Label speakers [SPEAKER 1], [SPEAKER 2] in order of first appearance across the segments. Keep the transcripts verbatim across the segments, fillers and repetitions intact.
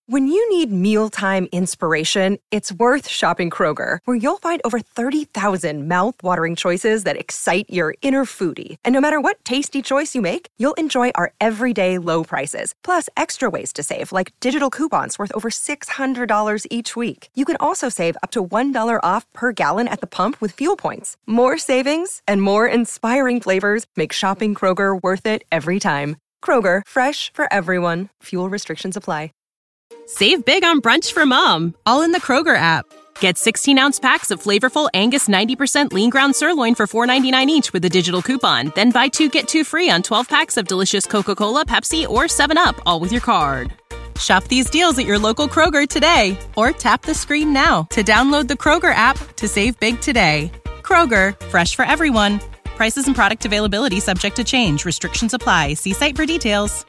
[SPEAKER 1] When you need mealtime inspiration, it's worth shopping Kroger, where you'll find over thirty thousand mouth-watering choices that excite your inner foodie. And no matter what tasty choice you make, you'll enjoy our everyday low prices, plus extra ways to save, like digital coupons worth over six hundred dollars each week. You can also save up to one dollar off per gallon at the pump with fuel points. More savings and more inspiring flavors make shopping Kroger worth it every time. Kroger, fresh for everyone. Fuel restrictions apply.
[SPEAKER 2] Save big on brunch for mom, all in the Kroger app. Get sixteen-ounce packs of flavorful Angus ninety percent lean ground sirloin for four ninety-nine each with a digital coupon. Then buy two, get two free on twelve packs of delicious Coca-Cola, Pepsi, or seven up, all with your card. Shop these deals at your local Kroger today, or tap the screen now to download the Kroger app to save big today. Kroger, fresh for everyone. Prices and product availability subject to change. Restrictions apply. See site for details.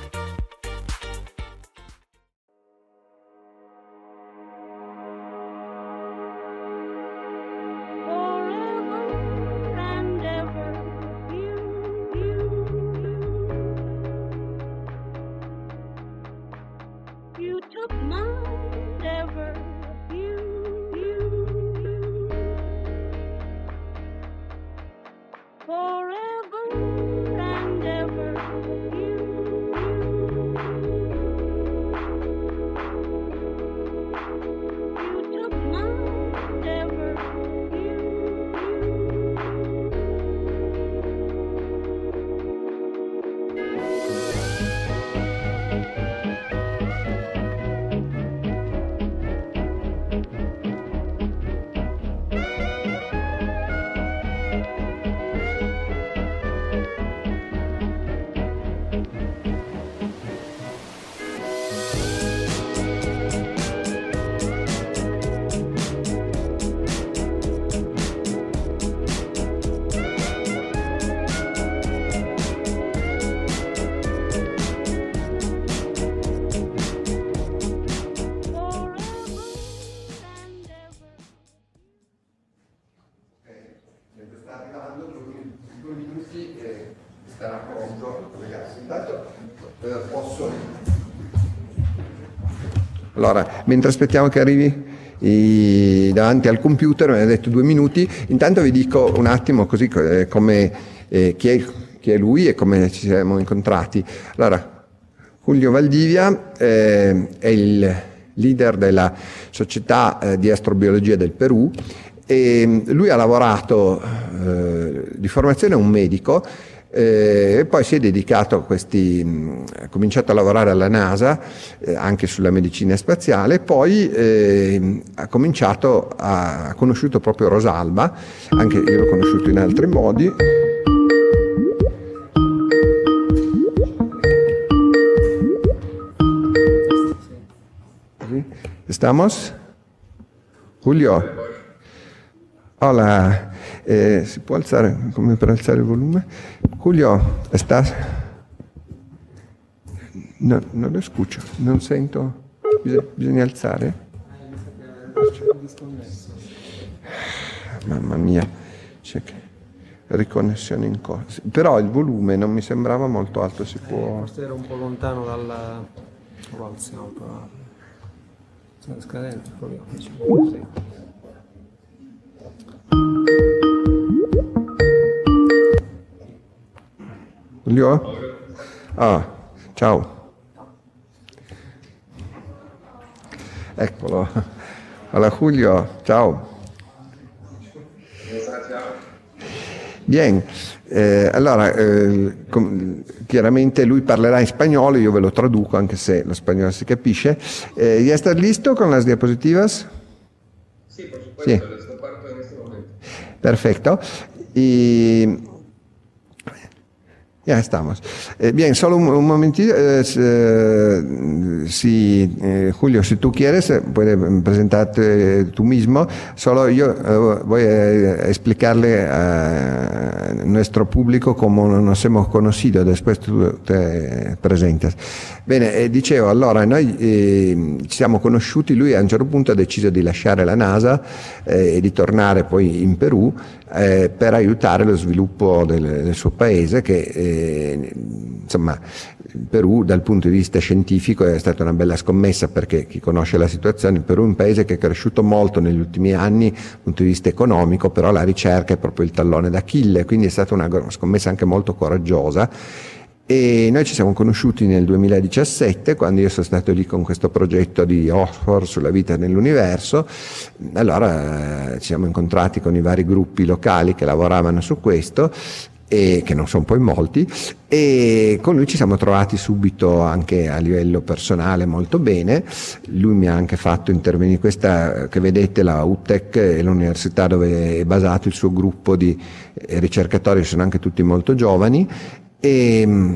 [SPEAKER 3] Allora, mentre aspettiamo che arrivi i, davanti al computer, mi ha detto due minuti, intanto vi dico un attimo così eh, come, eh, chi, è, chi è lui e come ci siamo incontrati. Allora, Julio Valdivia eh, è il leader della Società eh, di Astrobiologia del Perù e lui ha lavorato eh, di formazione, è un medico, Eh, e poi si è dedicato a questi, mh, ha cominciato a lavorare alla NASA eh, anche sulla medicina spaziale, poi eh, ha cominciato a, ha conosciuto proprio Rosalba, anche io l'ho conosciuto in altri modi. ¿Estamos? Julio? Hola. Eh, si può alzare, come per alzare il volume? Julio, estás? No, non lo scucho, non sento. Bisogna, bisogna alzare? Mamma mia, c'è che riconnessione in cosa. Però il volume non mi sembrava molto alto, si può.
[SPEAKER 4] Forse era un po' lontano dalla. Lo alziamo, però. Sono scadente, proviamo. Sì.
[SPEAKER 3] Julio? Ah, ciao. Eccolo. Hola Julio, ciao. Bien, eh, allora, eh, com- chiaramente lui parlerà in spagnolo, io ve lo traduco anche se lo spagnolo si capisce. Eh, ¿Ya estás listo con las diapositivas?
[SPEAKER 5] Sí, por supuesto, sí. Las comparto en este momento.
[SPEAKER 3] Perfecto. Y ya estamos. Eh, bien, solo un, un momentito. Eh, eh, si, eh, Julio, si tú quieres, eh, puedes presentarte tú mismo. Solo yo eh, voy a explicarle a nuestro público cómo nos hemos conocido. Después tú te presentas. Bene, eh, dicevo, allora noi eh, ci siamo conosciuti, lui a un certo punto ha deciso di lasciare la NASA eh, e di tornare poi in Perù eh, per aiutare lo sviluppo del, del suo paese che eh, insomma il Perù dal punto di vista scientifico è stata una bella scommessa, perché chi conosce la situazione, il Perù è un paese che è cresciuto molto negli ultimi anni dal punto di vista economico, però la ricerca è proprio il tallone d'Achille, quindi è stata una scommessa anche molto coraggiosa. E noi ci siamo conosciuti nel duemiladiciassette, quando io sono stato lì con questo progetto di Oxford sulla vita nell'universo. Allora eh, ci siamo incontrati con i vari gruppi locali che lavoravano su questo, e che non sono poi molti, e con lui ci siamo trovati subito anche a livello personale molto bene. Lui mi ha anche fatto intervenire, questa che vedete, la U T E C, è l'università dove è basato il suo gruppo di ricercatori, sono anche tutti molto giovani, e,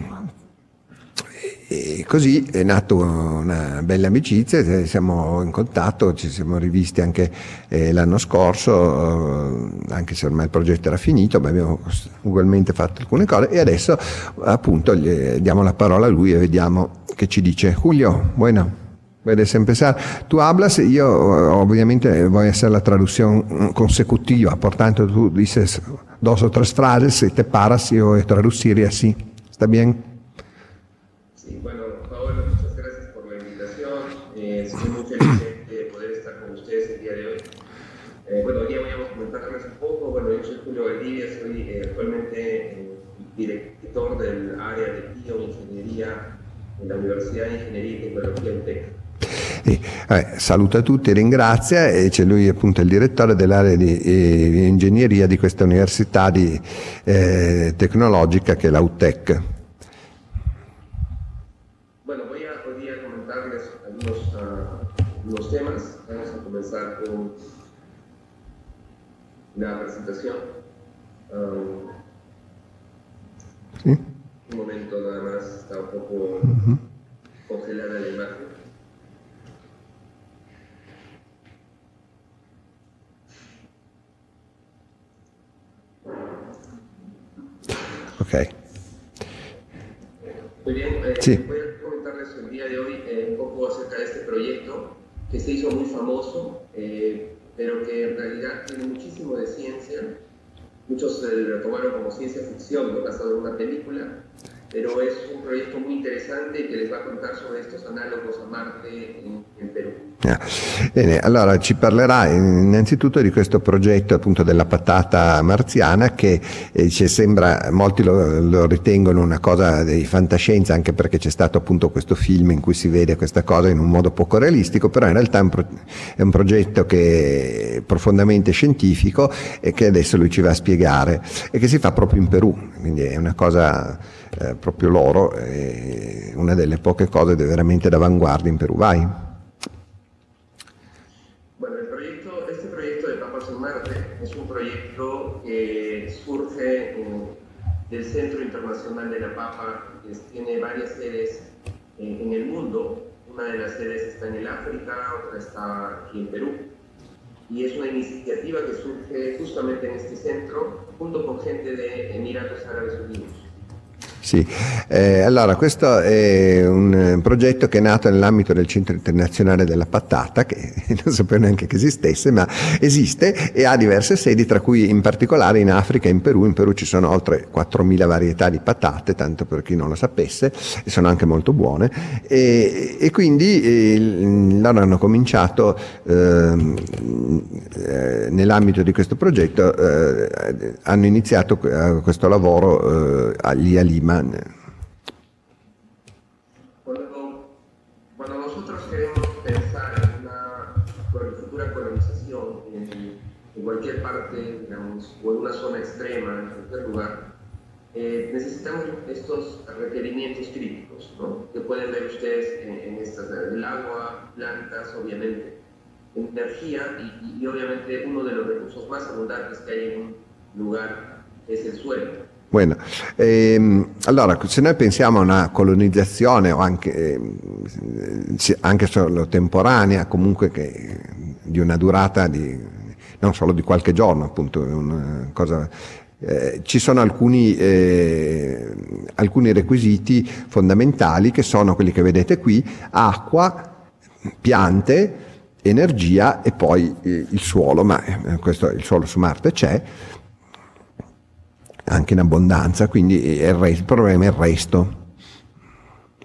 [SPEAKER 3] e così è nata una bella amicizia, siamo in contatto, ci siamo rivisti anche eh, l'anno scorso, eh, anche se ormai il progetto era finito, ma abbiamo ugualmente fatto alcune cose, e adesso appunto gli diamo la parola a lui e vediamo che ci dice. Julio, bueno, puedes empezar. Tú hablas, yo obviamente voy a hacer la traducción consecutiva, por tanto tú dices dos o tres frases y te paras y voy a traducir y así. ¿Está bien?
[SPEAKER 5] Sí, bueno, Paolo, muchas gracias por la invitación. Eh, estoy muy feliz de poder estar con ustedes el día de hoy. Eh, bueno, hoy día voy a comentarles un poco. Bueno, yo soy Julio Valdivia, soy eh, actualmente eh, director del área de bioingeniería en la Universidad de Ingeniería y Tecnología U T E C.
[SPEAKER 3] E, vabbè, saluta tutti, ringrazia, e c'è lui appunto il direttore dell'area di eh, ingegneria di questa università di, eh, tecnologica che è la U T E C.
[SPEAKER 5] Bueno, voy a, voy a comentarles algunos, uh, algunos temas. Vamos a comenzar con la presentación. Um,
[SPEAKER 3] ¿Sí?
[SPEAKER 5] Un momento nada más, está un poco
[SPEAKER 3] Uh-huh.
[SPEAKER 5] congelada la imagen.
[SPEAKER 3] Ok.
[SPEAKER 5] Muy bien, eh,
[SPEAKER 3] Sí.
[SPEAKER 5] voy a comentarles el día de hoy eh, un poco acerca de este proyecto que se hizo muy famoso, eh, pero que en realidad tiene muchísimo de ciencia. Muchos eh, lo tomaron como ciencia ficción, ¿no? Basado en una película, pero es un proyecto muy interesante que les va a contar sobre estos análogos a Marte en, en Perù.
[SPEAKER 3] Ah, bene, allora ci parlerà innanzitutto di questo progetto appunto della patata marziana, che eh, ci sembra, molti lo, lo ritengono una cosa di fantascienza, anche perché c'è stato appunto questo film in cui si vede questa cosa in un modo poco realistico, però in realtà è un, pro- è un progetto che è profondamente scientifico e che adesso lui ci va a spiegare, e che si fa proprio in Perù, quindi è una cosa eh, proprio loro, è una delle poche cose veramente d'avanguardia in Perù. Vai.
[SPEAKER 5] Es un proyecto que surge en, del Centro Internacional de la Papa, que tiene varias sedes en, en el mundo. Una de las sedes está en el África, otra está aquí en Perú. Y es una iniciativa que surge justamente en este centro, junto con gente de Emiratos Árabes Unidos.
[SPEAKER 3] Sì, eh, allora questo è un progetto che è nato nell'ambito del Centro Internazionale della Patata, che non sapevo neanche che esistesse, ma esiste e ha diverse sedi, tra cui in particolare in Africa e in Perù. In Perù ci sono oltre quattromila varietà di patate, tanto per chi non lo sapesse, e sono anche molto buone, e, e quindi eh, loro hanno cominciato eh, eh, nell'ambito di questo progetto, eh, hanno iniziato eh, questo lavoro eh, lì a Lima.
[SPEAKER 5] Cuando, cuando nosotros queremos pensar en una futura colonización en, en cualquier parte, digamos, o en una zona extrema, en cualquier lugar, eh, necesitamos estos requerimientos críticos, ¿no? Que pueden ver ustedes en, en estas, el agua, plantas, obviamente, energía y, y obviamente uno de los recursos más abundantes que hay en un lugar es el suelo.
[SPEAKER 3] Bueno, ehm, allora se noi pensiamo a una colonizzazione o anche, eh, anche solo temporanea, comunque che, di una durata di, non solo di qualche giorno, appunto, una cosa, eh, ci sono alcuni, eh, alcuni requisiti fondamentali, che sono quelli che vedete qui: acqua, piante, energia e poi eh, il suolo, ma eh, questo, il suolo su Marte c'è anche in abbondanza, quindi il, re- il problema è il resto.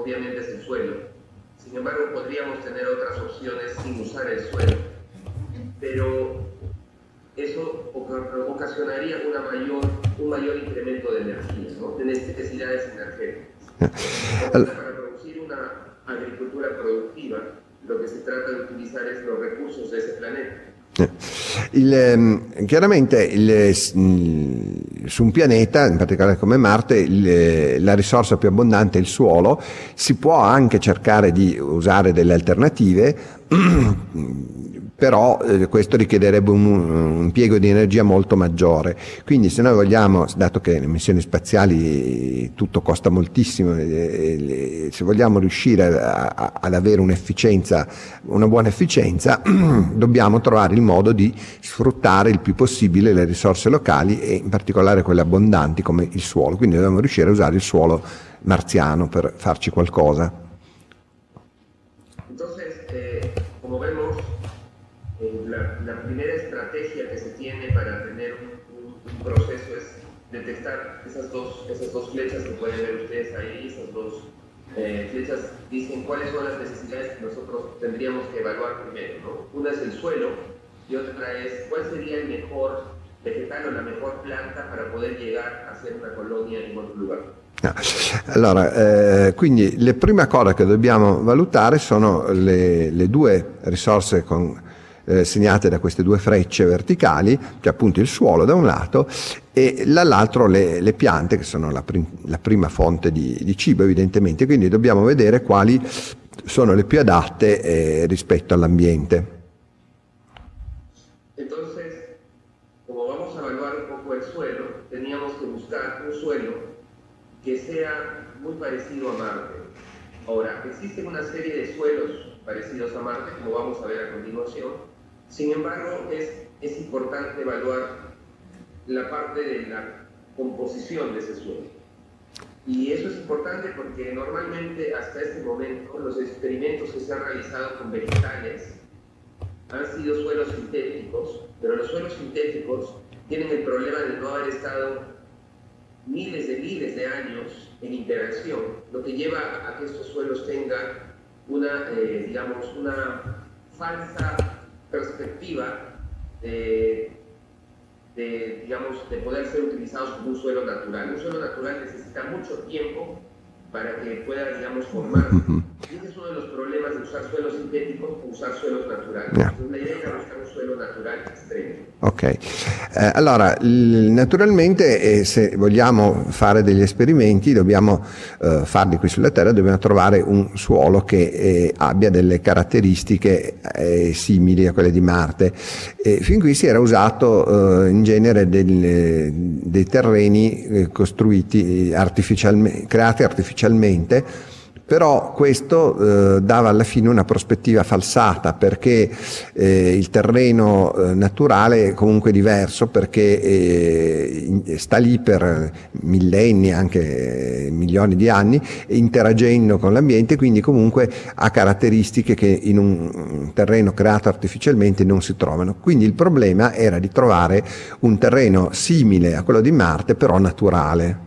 [SPEAKER 5] obviamente es el suelo. Sin embargo, podríamos tener otras opciones sin usar el suelo, pero eso ocasionaría una mayor, un mayor incremento de energía, ¿no? de necesidades energéticas. Entonces, para producir una agricultura productiva, lo che si tratta di utilizzare sono i recursi di questo pianeta.
[SPEAKER 3] Il, chiaramente il, su un pianeta, in particolare come Marte, il, la risorsa più abbondante è il suolo. Si può anche cercare di usare delle alternative, però eh, questo richiederebbe un, un impiego di energia molto maggiore. Quindi se noi vogliamo, dato che nelle missioni spaziali tutto costa moltissimo, eh, se vogliamo riuscire a, a, ad avere un'efficienza, una buona efficienza, dobbiamo trovare il modo di sfruttare il più possibile le risorse locali e in particolare quelle abbondanti come il suolo. Quindi dobbiamo riuscire a usare il suolo marziano per farci qualcosa.
[SPEAKER 5] La, la primera estrategia que se tiene para tener un, un, un proceso es detectar esas dos, esas dos flechas que pueden ver ustedes ahí, esas dos eh, flechas dicen cuáles son las necesidades que nosotros tendríamos que evaluar primero, ¿no? Una es el suelo y otra es cuál sería el mejor vegetal o la mejor planta para poder llegar a hacer una colonia in otro lugar.
[SPEAKER 3] Allora, eh, quindi le prime cose che dobbiamo valutare sono le, le due risorse con Eh, segnate da queste due frecce verticali, che appunto il suolo da un lato e dall'altro le, le piante, che sono la, prim- la prima fonte di, di cibo evidentemente, quindi dobbiamo vedere quali sono le più adatte eh, rispetto all'ambiente.
[SPEAKER 5] Entonces, como vamos a evaluar un poco el suelo, teníamos que buscar un suelo que sea muy parecido a Marte. Ahora, existen una serie de suelos parecidos a Marte, como vamos a ver a continuación. Sin embargo, es, es importante evaluar la parte de la composición de ese suelo. Y eso es importante porque normalmente hasta este momento los experimentos que se han realizado con vegetales han sido suelos sintéticos, pero los suelos sintéticos tienen el problema de no haber estado miles de miles de años en interacción, lo que lleva a que estos suelos tengan una, eh, digamos, una falsa perspectiva de, de, digamos, de poder ser utilizados como un suelo natural. Un suelo natural necesita mucho tiempo para que pueda, digamos, formarse. Y ese es uno de los problemas de usar suelos sintéticos o usar suelos naturales. Yeah. Entonces la idea era buscar un suelo natural estremo.
[SPEAKER 3] Ok, eh, allora l- naturalmente eh, se vogliamo fare degli esperimenti dobbiamo eh, farli qui sulla Terra, dobbiamo trovare un suolo che eh, abbia delle caratteristiche eh, simili a quelle di Marte. E fin qui si era usato eh, in genere del, dei terreni eh, costruiti artificialmente, creati artificialmente. Però questo eh, dava alla fine una prospettiva falsata perché eh, il terreno eh, naturale è comunque diverso perché eh, sta lì per millenni, anche eh, milioni di anni, interagendo con l'ambiente, quindi comunque ha caratteristiche che in un terreno creato artificialmente non si trovano. Quindi il problema era di trovare un terreno simile a quello di Marte però naturale.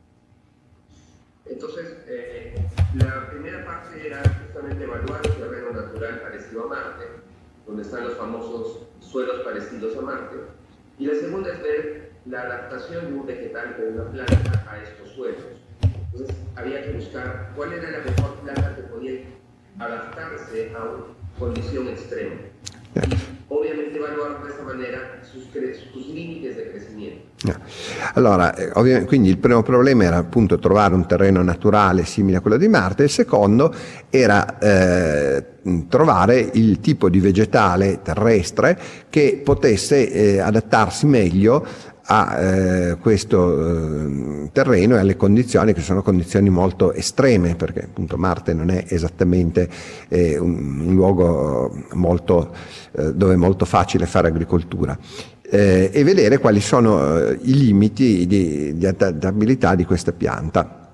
[SPEAKER 5] La primera parte era justamente evaluar un terreno natural parecido a Marte, donde están los famosos suelos parecidos a Marte, y la segunda es ver la adaptación de un vegetal o una planta a estos suelos. Entonces había que buscar cuál era la mejor planta que podía adaptarse a una condición extrema. Y ovviamente evaluar de esta manera sus, sus limites de crecimiento.
[SPEAKER 3] Allora, ovviamente, quindi il primo problema era appunto trovare un terreno naturale simile a quello di Marte, il secondo era eh, trovare il tipo di vegetale terrestre che potesse eh, adattarsi meglio a eh, questo eh, terreno e alle condizioni che sono condizioni molto estreme, perché appunto Marte non è esattamente eh, un, un luogo molto eh, dove è molto facile fare agricoltura. Eh, e vedere quali sono eh, i limiti di, di adattabilità di questa pianta.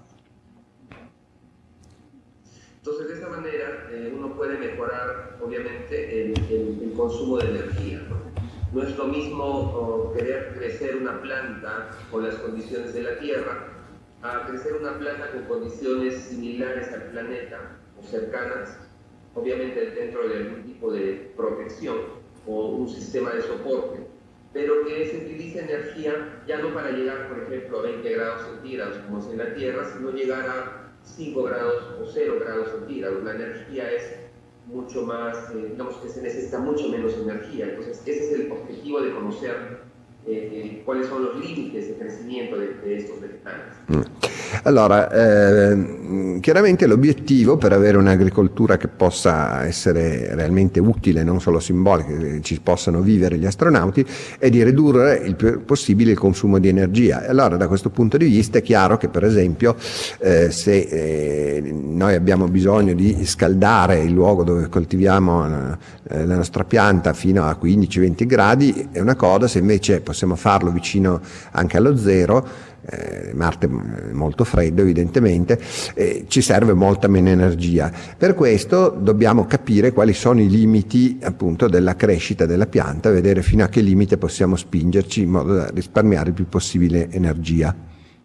[SPEAKER 5] Entonces de esta manera eh, uno puede mejorar ovviamente el, el, el consumo de energía, ¿no? No es lo mismo oh, querer crecer una planta con las condiciones de la tierra a crecer una planta con condiciones similares al planeta o cercanas, obviamente dentro de algún tipo de protección o un sistema de soporte, pero que se utilice energía ya no para llegar, por ejemplo, a veinte grados centígrados como es en la Tierra, sino llegar a cinco grados o cero grados centígrados. La energía es mucho más, eh, digamos que se necesita mucho menos energía. Entonces, ese es el objetivo de conocer eh, cuáles son los límites de crescimento de, de estos vegetales.
[SPEAKER 3] Mm. Allora, eh, chiaramente l'obiettivo per avere un'agricoltura che possa essere realmente utile, non solo simbolica, che ci possano vivere gli astronauti, è di ridurre il più possibile il consumo di energia. Allora, da questo punto di vista è chiaro che, per esempio, eh, se eh, noi abbiamo bisogno di scaldare il luogo dove coltiviamo eh, la nostra pianta fino a quindici venti gradi, è una cosa. Se invece possiamo farlo vicino anche allo zero, Eh, Marte è molto freddo evidentemente, eh, ci serve molta meno energia. Per questo dobbiamo capire quali sono i limiti appunto della crescita della pianta, vedere fino a che limite possiamo spingerci in modo da risparmiare il più possibile energia.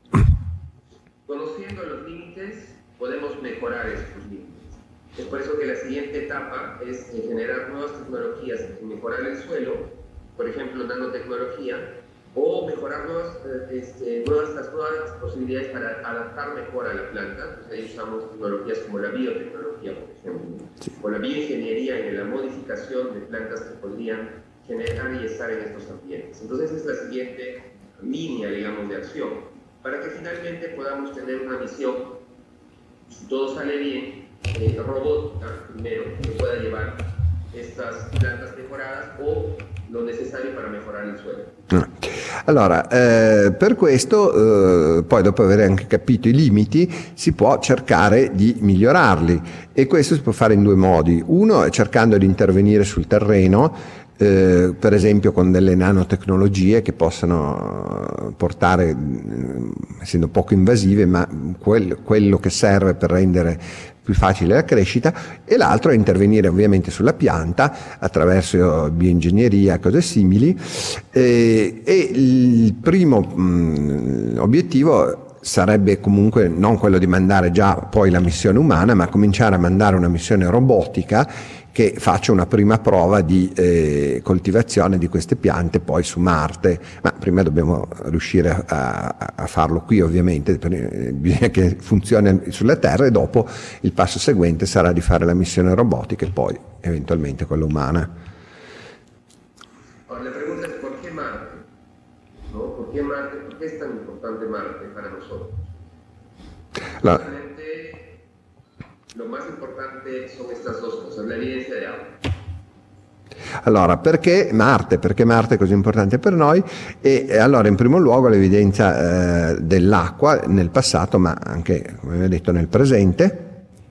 [SPEAKER 5] Conociendo los límites podemos mejorar estos límites. Es por eso que la siguiente etapa es generar nuevas tecnologías y mejorar el suelo, por ejemplo nanotecnología, o mejorar nuevas, este, nuevas, las nuevas posibilidades para adaptar mejor a la planta. Entonces ahí usamos tecnologías como la biotecnología, por ejemplo, sí. O la bioingeniería en la modificación de plantas que podrían generar y estar en estos ambientes. Entonces esa es la siguiente línea, digamos, de acción, para que finalmente podamos tener una misión, si todo sale bien, eh, robótica primero, que pueda llevar estas plantas mejoradas o lo necessario per migliorare il suolo.
[SPEAKER 3] Allora, eh, per questo, eh, poi dopo aver anche capito i limiti, si può cercare di migliorarli, e questo si può fare in due modi. Uno è cercando di intervenire sul terreno, eh, per esempio con delle nanotecnologie che possano portare, essendo poco invasive, ma quel, quello che serve per rendere più facile la crescita, e l'altro è intervenire ovviamente sulla pianta attraverso bioingegneria, cose simili, eh, e il primo mh, obiettivo sarebbe comunque non quello di mandare già poi la missione umana, ma cominciare a mandare una missione robotica che faccia una prima prova di eh, coltivazione di queste piante poi su Marte. Ma prima dobbiamo riuscire a, a farlo qui, ovviamente, bisogna che funzioni sulla Terra, e dopo il passo seguente sarà di fare la missione robotica e poi eventualmente quella umana.
[SPEAKER 5] Ahora, la pregunta es ¿por qué Marte? ¿No? ¿Por qué Marte? ¿Por qué es tan importante Marte para nosotros?
[SPEAKER 3] La...
[SPEAKER 5] Lo más importante son estas dos cosas, la evidencia de agua.
[SPEAKER 3] Allora, perché Marte? Perché Marte è così importante per noi? E, e allora, in primo luogo, l'evidenza eh, dell'acqua nel passato, ma anche, come vi ho detto, nel presente.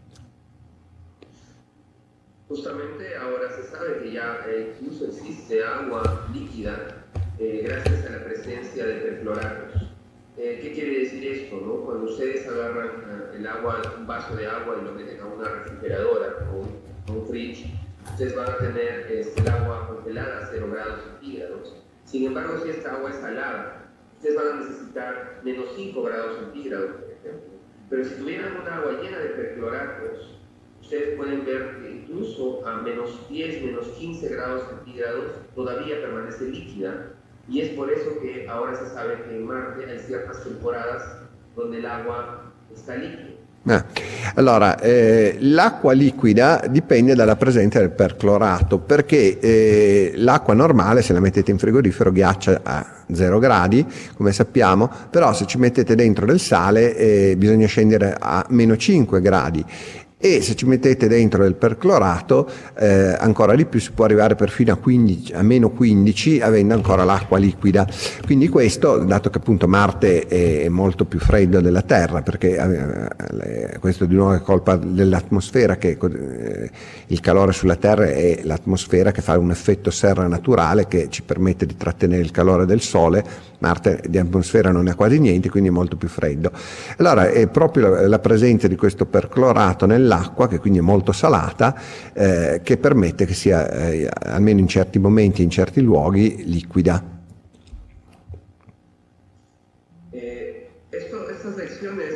[SPEAKER 5] Justamente ahora se sabe que ya eh, incluso existe agua líquida eh, gracias a la presencia de perfluoratos. Eh, ¿Qué quiere decir esto? ¿No? Cuando ustedes agarran uh, el agua, un vaso de agua y lo meten a una refrigeradora o un, un fridge, ustedes van a tener este, el agua congelada a cero grados centígrados. Sin embargo, si esta agua es salada, ustedes van a necesitar menos cinco grados centígrados, por ejemplo. Pero si tuvieran un agua llena de perfluoratos, ustedes pueden ver que incluso a menos diez, menos quince grados centígrados todavía permanece líquida. Y es por eso que ahora se sabe que en Marte hay ciertas temporadas donde el agua está líquida.
[SPEAKER 3] Ah, allora, eh, l'acqua liquida dipende dalla presenza del perclorato, perché eh, l'acqua normale, se la mettete in frigorifero, ghiaccia a zero gradi, come sappiamo, però se ci mettete dentro del sale eh, bisogna scendere a meno cinque gradi. E se ci mettete dentro del perclorato eh, ancora di più, si può arrivare perfino a, quindici, a meno quindici, avendo ancora l'acqua liquida. Quindi questo, dato che appunto Marte è molto più freddo della Terra, perché eh, questo di nuovo è colpa dell'atmosfera, che eh, il calore sulla Terra è l'atmosfera che fa un effetto serra naturale che ci permette di trattenere il calore del Sole. Marte di atmosfera non ha quasi niente, quindi è molto più freddo. Allora è proprio la presenza di questo perclorato nell'acqua, che quindi è molto salata, eh, che permette che sia, eh, almeno in certi momenti, in certi luoghi, liquida.
[SPEAKER 5] Eh, esto, estas lecciones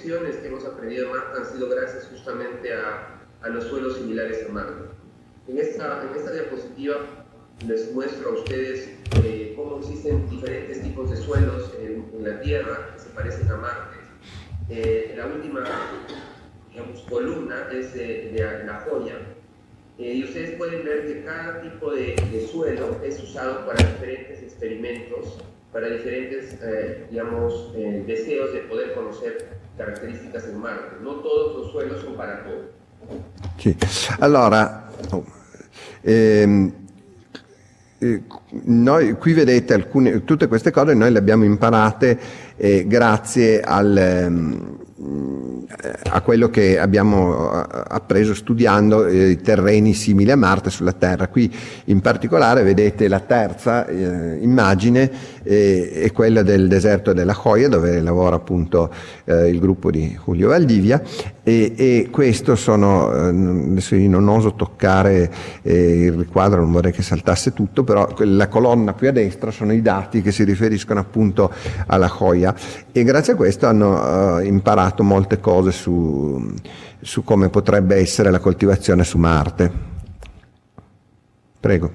[SPEAKER 5] lecciones que hemos aprendido en Marte han sido gracias justamente a, a los suelos similares a Marte. En esta, en esta diapositiva les muestro a ustedes eh, cómo existen diferentes tipos de suelos en, en la Tierra que se parecen a Marte. Eh, la última, digamos, columna es de, de La Joya, eh, y ustedes pueden ver que cada tipo de, de suelo es usado para diferentes experimentos, para diferentes, eh, digamos, eh, deseos de poder conocer características en Marte. No todos los suelos son para todo.
[SPEAKER 3] Sì. Allora, oh, ehm, eh, noi qui vedete alcune, tutte queste cose noi le abbiamo imparate eh, grazie al, ehm, a quello che abbiamo appreso studiando eh, terreni simili a Marte sulla Terra. Qui in particolare vedete la terza eh, immagine, eh, è quella del deserto della Joya, dove lavora appunto eh, il gruppo di Julio Valdivia, e, e questo sono, eh, adesso io non oso toccare eh, il riquadro, non vorrei che saltasse tutto, però la colonna più a destra sono i dati che si riferiscono appunto alla Joya, e grazie a questo hanno eh, imparato molte cose su, su come potrebbe essere la coltivazione su Marte. Prego.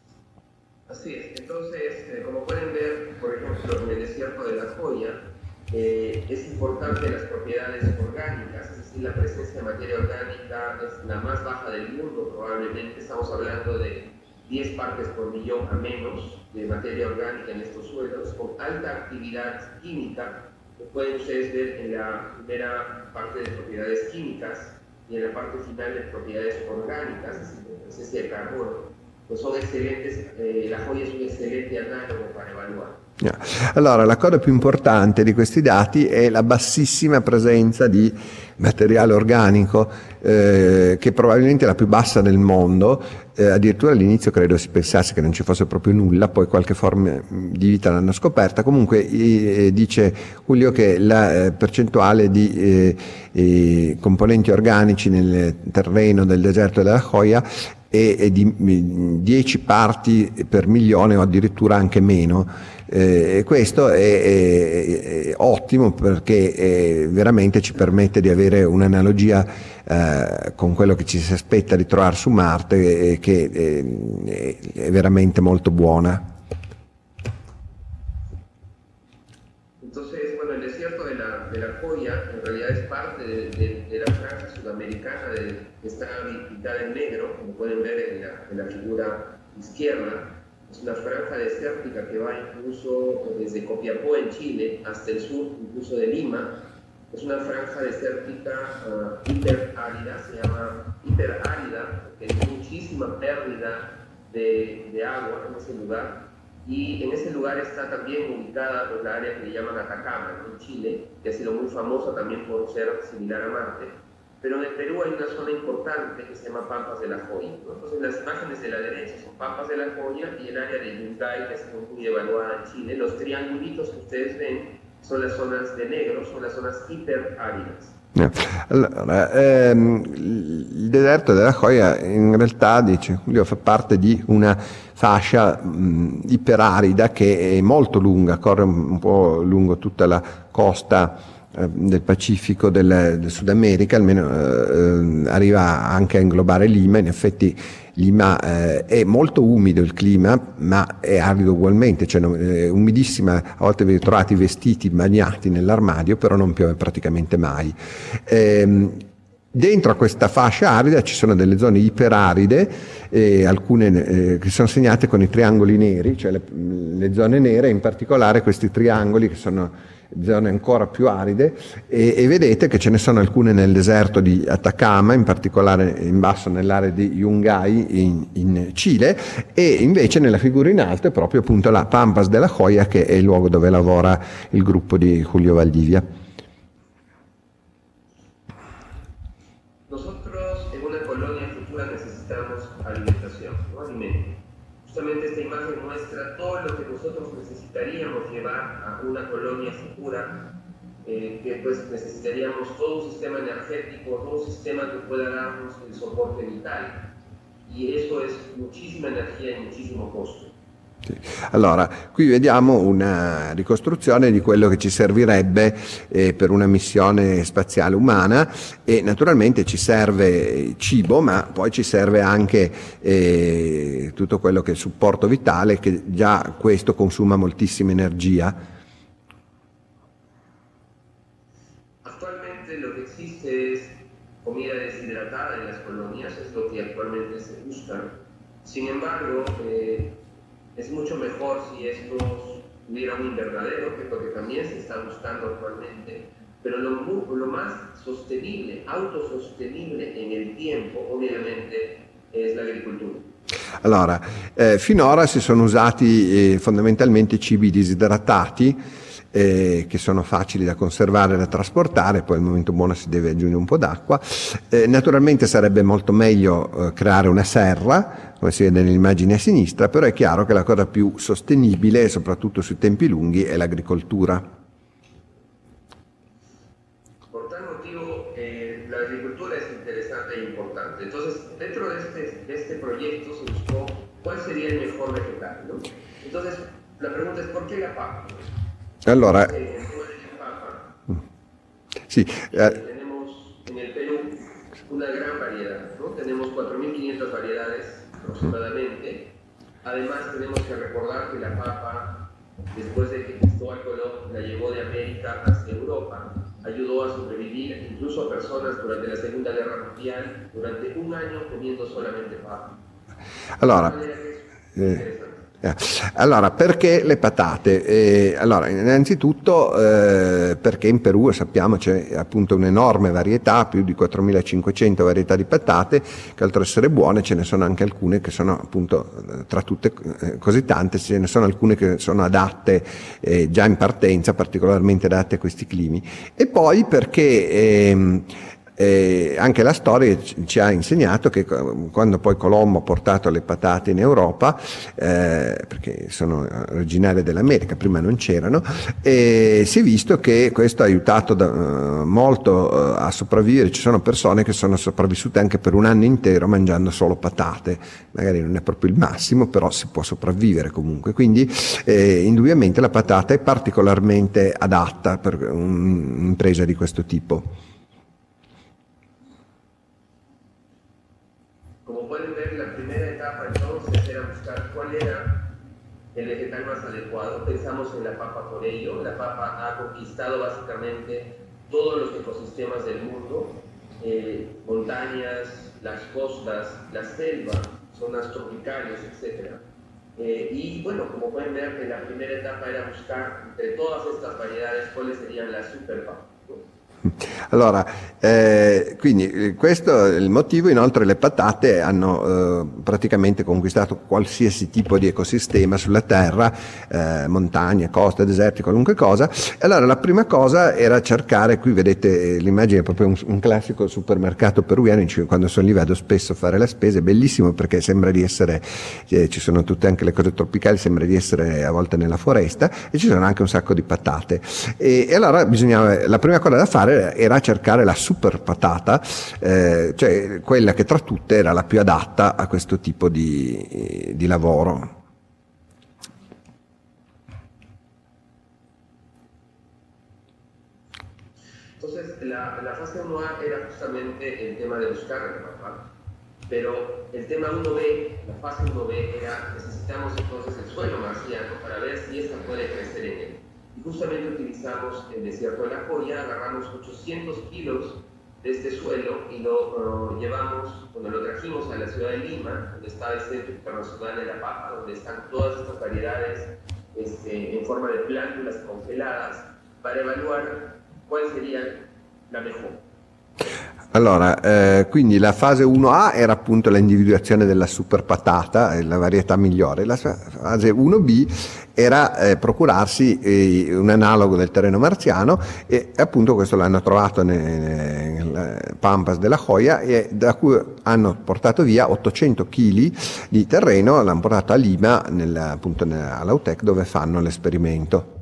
[SPEAKER 5] Así es. Entonces, eh, como pueden ver, por ejemplo, en el desierto de La Joya, eh, es importante las propiedades orgánicas, es decir, la presencia de materia orgánica es la más baja del mundo, probablemente estamos hablando de diez partes por millón a menos de materia orgánica en estos suelos, con alta actividad química. Lo pueden ustedes ver en la primera parte de propiedades químicas y en la parte final de propiedades orgánicas, es decir, de presencia de carbono. Pues son excelentes, eh, La Joya es un excelente análogo para evaluar.
[SPEAKER 3] Allora, la cosa più importante di questi dati è la bassissima presenza di materiale organico, eh, che probabilmente è la più bassa del mondo. Eh, addirittura all'inizio credo si pensasse che non ci fosse proprio nulla, poi qualche forma di vita l'hanno scoperta. Comunque eh, dice Julio che la eh, percentuale di eh, eh, componenti organici nel terreno del deserto della Joya è, è di dieci parti per milione o addirittura anche meno. Eh, questo è, è, è ottimo, perché eh, veramente ci permette di avere un'analogia eh, con quello che ci si aspetta di trovare su Marte, eh, che eh, è veramente molto buona.
[SPEAKER 5] Entonces, bueno, el desierto de la, de la Joya en realidad es parte de, de, de la franja sudamericana de, que está pintada en negro, como pueden ver en la, en la figura izquierda. Es una franja desértica que va incluso desde Copiapó en Chile hasta el sur, incluso de Lima. Es una franja desértica uh, hiperárida, se llama hiperárida, porque hay muchísima pérdida de, de agua en ese lugar. Y en ese lugar está también ubicada pues, la área que le llaman Atacama, ¿no? En Chile, que ha sido muy famosa también por ser similar a Marte. Pero en el Perú hay una zona importante que se llama Pampas de la Joya, ¿no? Entonces las imágenes de la derecha son Pampas de la Joya y el área de Yungay, que ha sido muy evaluada en Chile. Los triangulitos que ustedes ven son las zonas de negro, son las zonas hiperáridas.
[SPEAKER 3] Allora, ehm, il deserto della Joya in realtà, dice Julio, fa parte di una fascia mh, iperarida che è molto lunga, corre un po' lungo tutta la costa del Pacifico, del, del Sud America, almeno eh, arriva anche a inglobare Lima. In effetti Lima eh, è molto umido il clima, ma è arido ugualmente, cioè è umidissima, a volte vi trovate i vestiti bagnati nell'armadio, però non piove praticamente mai. Ehm, Dentro a questa fascia arida ci sono delle zone iperaride, eh, alcune eh, che sono segnate con i triangoli neri, cioè le, le zone nere, in particolare questi triangoli che sono zone ancora più aride, e, e vedete che ce ne sono alcune nel deserto di Atacama, in particolare in basso nell'area di Yungay in, in Cile, e invece nella figura in alto è proprio appunto la Pampas de la Joya, che è il luogo dove lavora il gruppo di Julio Valdivia.
[SPEAKER 5] Alimentación, ¿no? Alimento. Justamente esta imagen muestra todo lo que nosotros necesitaríamos llevar a una colonia futura, eh, que pues necesitaríamos todo un sistema energético, todo un sistema que pueda darnos el soporte vital, y eso es muchísima energía y muchísimo costo.
[SPEAKER 3] Sì. Allora, qui vediamo una ricostruzione di quello che ci servirebbe eh, per una missione spaziale umana, e naturalmente ci serve cibo, ma poi ci serve anche eh, tutto quello che è il supporto vitale, che già questo consuma moltissima energia.
[SPEAKER 5] Actualmente lo que existe es comida deshidratada en las colonias, es lo que actualmente se busca. Sin embargo, eh, es mucho mejor si estos hubiera un invernadero, que es lo que también se está buscando actualmente, pero lo, lo más sostenible, autosostenible en el tiempo, obviamente, es la agricoltura.
[SPEAKER 3] Allora, eh, finora si sono usati eh, fondamentalmente cibi disidratati, Eh, che sono facili da conservare e da trasportare, poi al momento buono si deve aggiungere un po' d'acqua. Eh, naturalmente sarebbe molto meglio eh, creare una serra, come si vede nell'immagine a sinistra, però è chiaro che la cosa più sostenibile, soprattutto sui tempi lunghi, è l'agricoltura.
[SPEAKER 5] Por tal motivo, eh, la agricultura es interesante e importante. Entonces, dentro de este, de este proyecto se buscó cuál sería el mejor vegetal, ¿no? Entonces, la pregunta es, ¿por qué la papa?
[SPEAKER 3] Allora,
[SPEAKER 5] Eh, papa,
[SPEAKER 3] sì,
[SPEAKER 5] eh,
[SPEAKER 3] eh,
[SPEAKER 5] tenemos en el Perú una gran variedad, ¿no? Tenemos cuatro mil quinientas variedades aproximadamente. Además, tenemos que recordar que la papa, después de que Cristóbal Colón la llevó de América hacia Europa, ayudó a sobrevivir incluso a personas durante la Segunda Guerra Mundial, durante un año comiendo solamente papa.
[SPEAKER 3] allora, eh, Eh, Allora, perché le patate? Eh, allora, innanzitutto eh, perché in Perù, sappiamo, c'è appunto un'enorme varietà, più di quattromilacinquecento varietà di patate, che oltre ad essere buone ce ne sono anche alcune che sono appunto, tra tutte eh, così tante, ce ne sono alcune che sono adatte eh, già in partenza, particolarmente adatte a questi climi. E poi perché ehm, Eh, anche la storia ci ha insegnato che quando poi Colombo ha portato le patate in Europa, eh, perché sono originarie dell'America, prima non c'erano, e si è visto che questo ha aiutato da, uh, molto uh, a sopravvivere. Ci sono persone che sono sopravvissute anche per un anno intero mangiando solo patate, magari non è proprio il massimo, però si può sopravvivere comunque. Quindi eh, indubbiamente la patata è particolarmente adatta per un'impresa di questo tipo.
[SPEAKER 5] El vegetal más adecuado, pensamos en la papa por ello. La papa ha conquistado básicamente todos los ecosistemas del mundo, eh, montañas, las costas, la selva, zonas tropicales, etcétera. Eh, y bueno, como pueden ver, en la primera etapa era buscar entre todas estas variedades cuáles serían las super papas, ¿no?
[SPEAKER 3] Allora, eh, quindi questo è il motivo. Inoltre le patate hanno eh, praticamente conquistato qualsiasi tipo di ecosistema sulla terra, eh, montagne, coste, deserti, qualunque cosa. E allora la prima cosa era cercare, qui vedete l'immagine, è proprio un, un classico supermercato peruviano, quando sono lì vedo spesso fare la spesa, è bellissimo perché sembra di essere, eh, ci sono tutte anche le cose tropicali, sembra di essere a volte nella foresta, e ci sono anche un sacco di patate. E, e allora bisognava, la prima cosa da fare era cercare la super patata, eh, cioè quella che tra tutte era la più adatta a questo tipo di, di lavoro.
[SPEAKER 5] Entonces, la, la fase uno A era justamente el tema de buscar la papa, pero el tema uno B, la fase uno B era, necesitamos entonces el suelo marciano para ver si esta puede crecer en él. Y justamente utilizamos el desierto de la Joya, agarramos ochocientos kilos de este suelo y lo uh, llevamos, cuando lo trajimos a la ciudad de Lima, donde está el Centro Internacional de la Papa, donde están todas estas variedades este, en forma de plántulas congeladas, para evaluar cuál sería la mejor.
[SPEAKER 3] Allora, eh, quindi la fase uno A era appunto l'individuazione della super patata, la varietà migliore. La fase uno B era eh, procurarsi eh, un analogo del terreno marziano, e appunto questo l'hanno trovato nelle, nelle Pampas della Joya, e da cui hanno portato via ottocento chili di terreno, l'hanno portato a Lima, nel, appunto alla U T E C, dove fanno l'esperimento.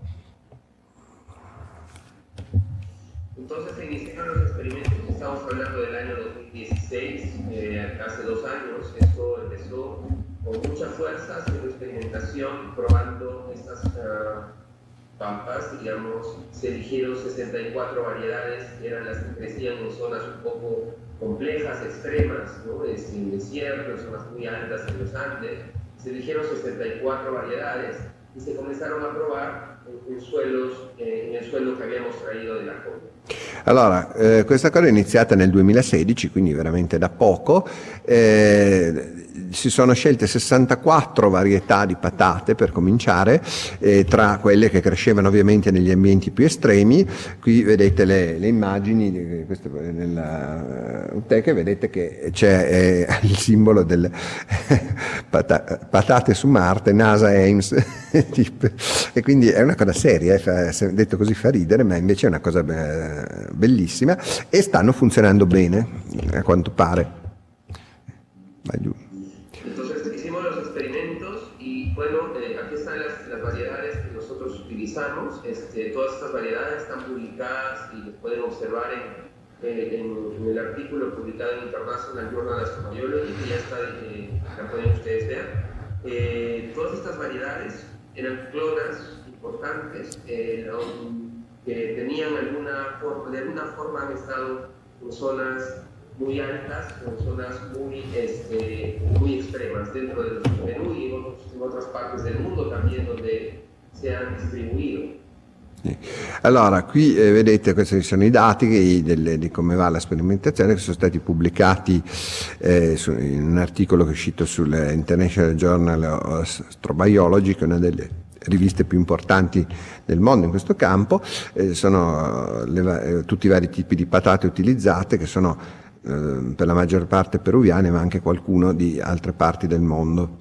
[SPEAKER 5] con mucha fuerza, haciendo experimentación, probando estas uh, papas, digamos, se eligieron sesenta y cuatro variedades, eran las que crecían en zonas un poco complejas, extremas, ¿no? Es, en desierto, en zonas muy altas en los Andes. Se eligieron sesenta y quattro variedades y se comenzaron a provar en, in suelos, eh, nel suelo che abbiamo traído della Congo.
[SPEAKER 3] Allora, eh, questa cosa è iniziata nel duemilasedici, quindi veramente da poco. Eh, si sono scelte sessantaquattro varietà di patate per cominciare, eh, tra quelle che crescevano ovviamente negli ambienti più estremi. Qui vedete le, le immagini, queste nella U T E C, vedete che c'è eh, il simbolo delle pata- patate su Marte, NASA Ames, e quindi è una cosa seria, eh, fa, detto così fa ridere, ma invece è una cosa be- bellissima e stanno funzionando bene, a quanto pare. Vai giù.
[SPEAKER 5] Bueno, eh, aquí están las, las variedades que nosotros utilizamos. Este, todas estas variedades están publicadas y las pueden observar en, eh, en, en el artículo publicado en International Journal of Astrobiology, que ya está, eh, la pueden ustedes ver. Eh, todas estas variedades eran clonas importantes eh, que tenían alguna forma, de alguna forma han estado en zonas muy altas, en zonas muy, este, muy extremas dentro del Perú y en, otros, en otras partes del mundo también donde se han distribuito.
[SPEAKER 3] Allora, qui eh, vedete questi sono i dati che, del, di come va la sperimentazione, che sono stati pubblicati eh, su, in un articolo che è uscito sull'International Journal of Astrobiology, che è una delle riviste più importanti del mondo in questo campo. Eh, sono le, tutti i vari tipi di patate utilizzate, che sono per la maggior parte peruviane, ma anche qualcuno di altre parti del mondo.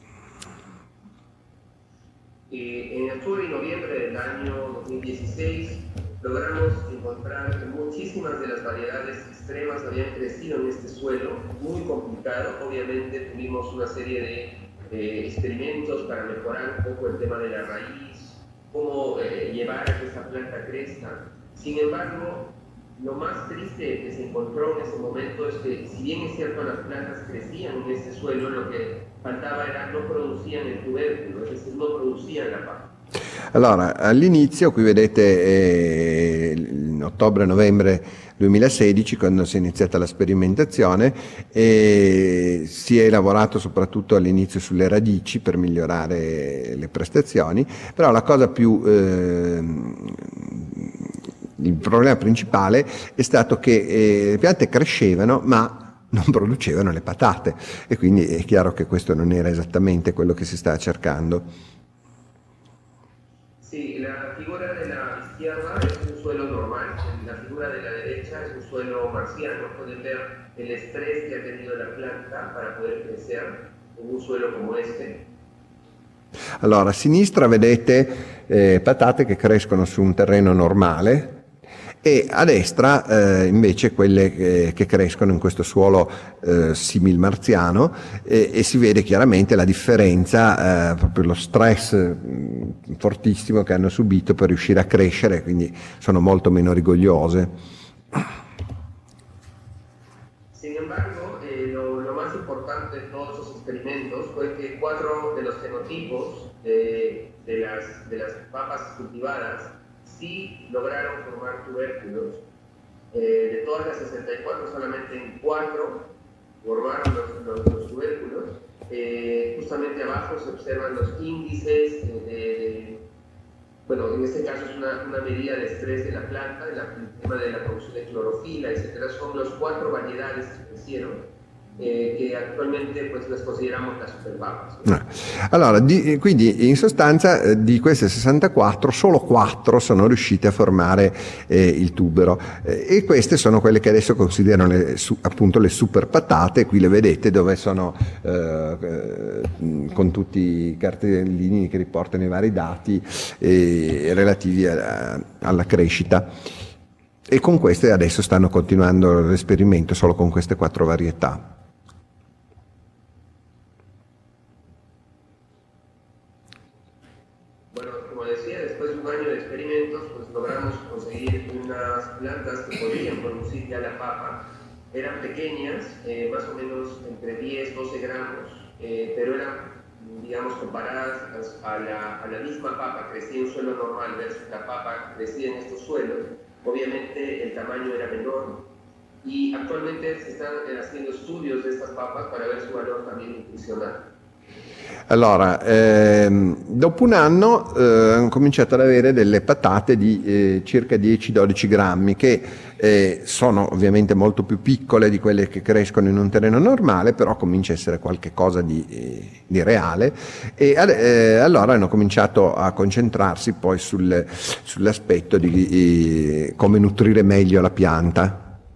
[SPEAKER 5] En octubre y noviembre del año dos mil dieciséis logramos encontrar que muchísimas de las variedades extremas habían crecido en este suelo, muy complicado. Obviamente tuvimos una serie de eh, experimentos para mejorar un poco el tema de la raíz, cómo eh, llevar a que esa planta crezca. Sin embargo, lo más triste que se encontró en ese momento es que, si bien es cierto las plantas crecían en este suelo, lo que faltaba era no producían el tubérculo, es decir, no producían la papa.
[SPEAKER 3] Allora, all'inizio, qui vedete eh, in ottobre-novembre duemilasedici, quando si è iniziata la sperimentazione, e si è lavorato soprattutto all'inizio sulle radici per migliorare le prestazioni, però la cosa più... Eh, il problema principale è stato che eh, le piante crescevano ma non producevano le patate, e quindi è chiaro che questo non era esattamente quello che si stava cercando.
[SPEAKER 5] Sì, la figura della izquierda es un suelo normal, la figura de la derecha es un suelo marciano. Pueden ver el estrés que ha tenido la planta para poder crecer en un suelo como este.
[SPEAKER 3] Allora, a sinistra vedete eh, patate che crescono su un terreno normale, e a destra eh, invece quelle che, che crescono in questo suolo eh, simil marziano, e, e si vede chiaramente la differenza, eh, proprio lo stress mh, fortissimo che hanno subito per riuscire a crescere, quindi sono molto meno rigogliose.
[SPEAKER 5] Sin embargo, eh, lo, lo más importante de todos esos experimentos fue que cuatro de los fenotipos de, de, las, de las papas cultivadas sí lograron formar tubérculos. Eh, de todas las sesenta y cuatro, solamente en cuatro formaron los, los, los tubérculos. Eh, justamente abajo se observan los índices de, de, de, bueno, en este caso es una, una medida de estrés de la planta, el tema de la producción de clorofila, etcétera. Son los cuatro variedades que crecieron. Eh, che attualmente pues, le consideriamo le superpapas.
[SPEAKER 3] Allora, di, quindi in sostanza di queste sessantaquattro solo quattro sono riuscite a formare eh, il tubero, eh, e queste sono quelle che adesso considerano le, su, appunto le super patate. Qui le vedete dove sono eh, eh, con tutti i cartellini che riportano i vari dati eh, relativi a, alla crescita, e con queste adesso stanno continuando l'esperimento solo con queste quattro varietà.
[SPEAKER 5] Plantas que podían producir ya la papa eran pequeñas, eh, más o menos entre diez, doce gramos, eh, pero eran, digamos, comparadas a la, a la misma papa crecida en un suelo normal versus la papa crecida en estos suelos, obviamente el tamaño era menor, y actualmente se están haciendo estudios de estas papas para ver su valor también nutricional.
[SPEAKER 3] Allora, ehm, dopo un anno eh, hanno cominciato ad avere delle patate di eh, circa dieci dodici grammi, che eh, sono ovviamente molto più piccole di quelle che crescono in un terreno normale, però comincia a essere qualche cosa di, eh, di reale, e eh, allora hanno cominciato a concentrarsi poi sul, sull'aspetto di eh, come nutrire meglio la pianta.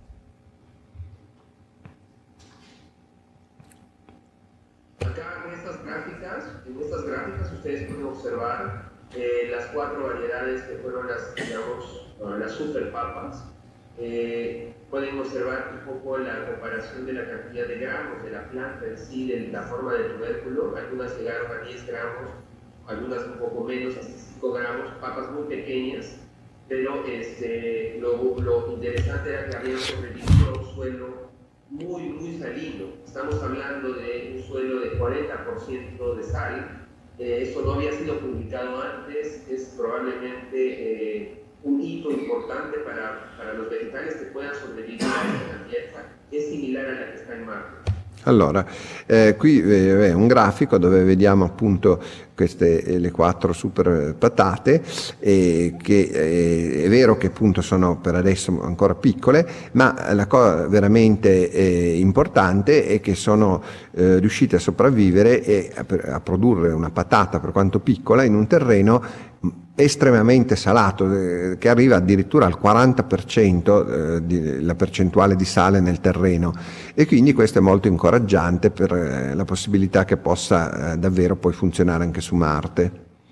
[SPEAKER 5] Eh, las cuatro variedades que fueron las, digamos, las super papas. Eh, pueden observar un poco la comparación de la cantidad de gramos de la planta en sí, de la forma del tubérculo. Algunas llegaron a diez gramos, algunas un poco menos, hasta cinco gramos, papas muy pequeñas, pero este, lo, lo interesante era que habían sobrevivido a un suelo muy, muy salino. Estamos hablando de un suelo de cuarenta por ciento de sal. Eh, eso no había sido publicado antes, es probablemente eh, un hito importante para, para los vegetales que puedan sobrevivir a esta cantidad. Es similar a la que está en Marte.
[SPEAKER 3] Allora, eh, qui è un grafico dove vediamo appunto queste eh, le quattro super patate, eh, che eh, è vero che appunto sono per adesso ancora piccole, ma la cosa veramente eh, importante è che sono eh, riuscite a sopravvivere e a, a produrre una patata, per quanto piccola, in un terreno estremamente salato, eh, che arriva addirittura al quaranta per cento eh, di, la percentuale di sale nel terreno, e quindi questo è molto incoraggiante per eh, la possibilità che possa eh, davvero poi funzionare anche su Marte.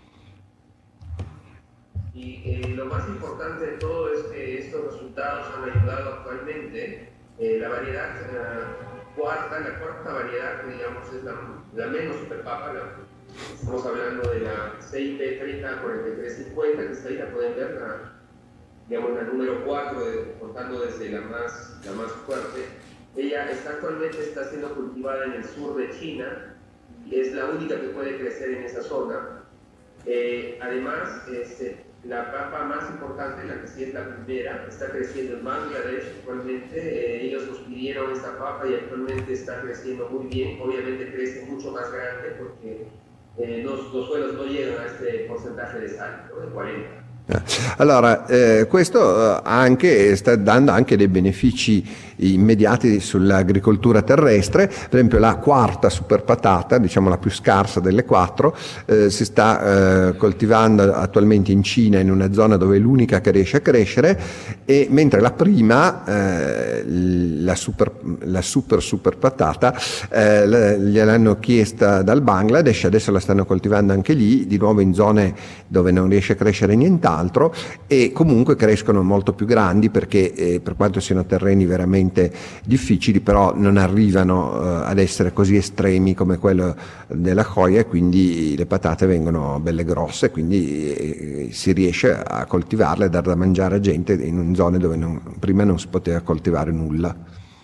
[SPEAKER 5] Y eh, lo más importante de todo es que estos resultados han ayudado actualmente eh, la variedad eh, cuarta, la cuarta variedad, digamos, es la, la menos superpapa, la estamos hablando de la C I P treinta cuarenta y tres cincuenta, que está ahí, la pueden ver, la, digamos, la número cuatro, de, contando desde la más, la más fuerte. Ella está, actualmente está siendo cultivada en el sur de China, y es la única que puede crecer en esa zona. Eh, además, este, la papa más importante, la que sí es la primera, está creciendo en Bangladesh actualmente. Eh, ellos nos pidieron esta papa y actualmente está creciendo muy bien. Obviamente crece mucho más grande porque Eh, los, los suelos non llegano a questo percentuale di sale, del quaranta.
[SPEAKER 3] Allora, eh, questo anche sta dando anche dei benefici immediati sull'agricoltura terrestre. Per esempio la quarta super patata, diciamo la più scarsa delle quattro, eh, si sta eh, coltivando attualmente in Cina, in una zona dove è l'unica che riesce a crescere, e mentre la prima, eh, la, super, la super super patata, eh, gliel'hanno chiesta dal Bangladesh, adesso la stanno coltivando anche lì, di nuovo in zone dove non riesce a crescere nient'altro, e comunque crescono molto più grandi perché eh, per quanto siano terreni veramente difficili, però non arrivano eh, ad essere così estremi come quello della Joya, e quindi le patate vengono belle grosse, quindi eh, si riesce a coltivarle e dar da mangiare a gente in zone dove non, prima non si poteva coltivare nulla.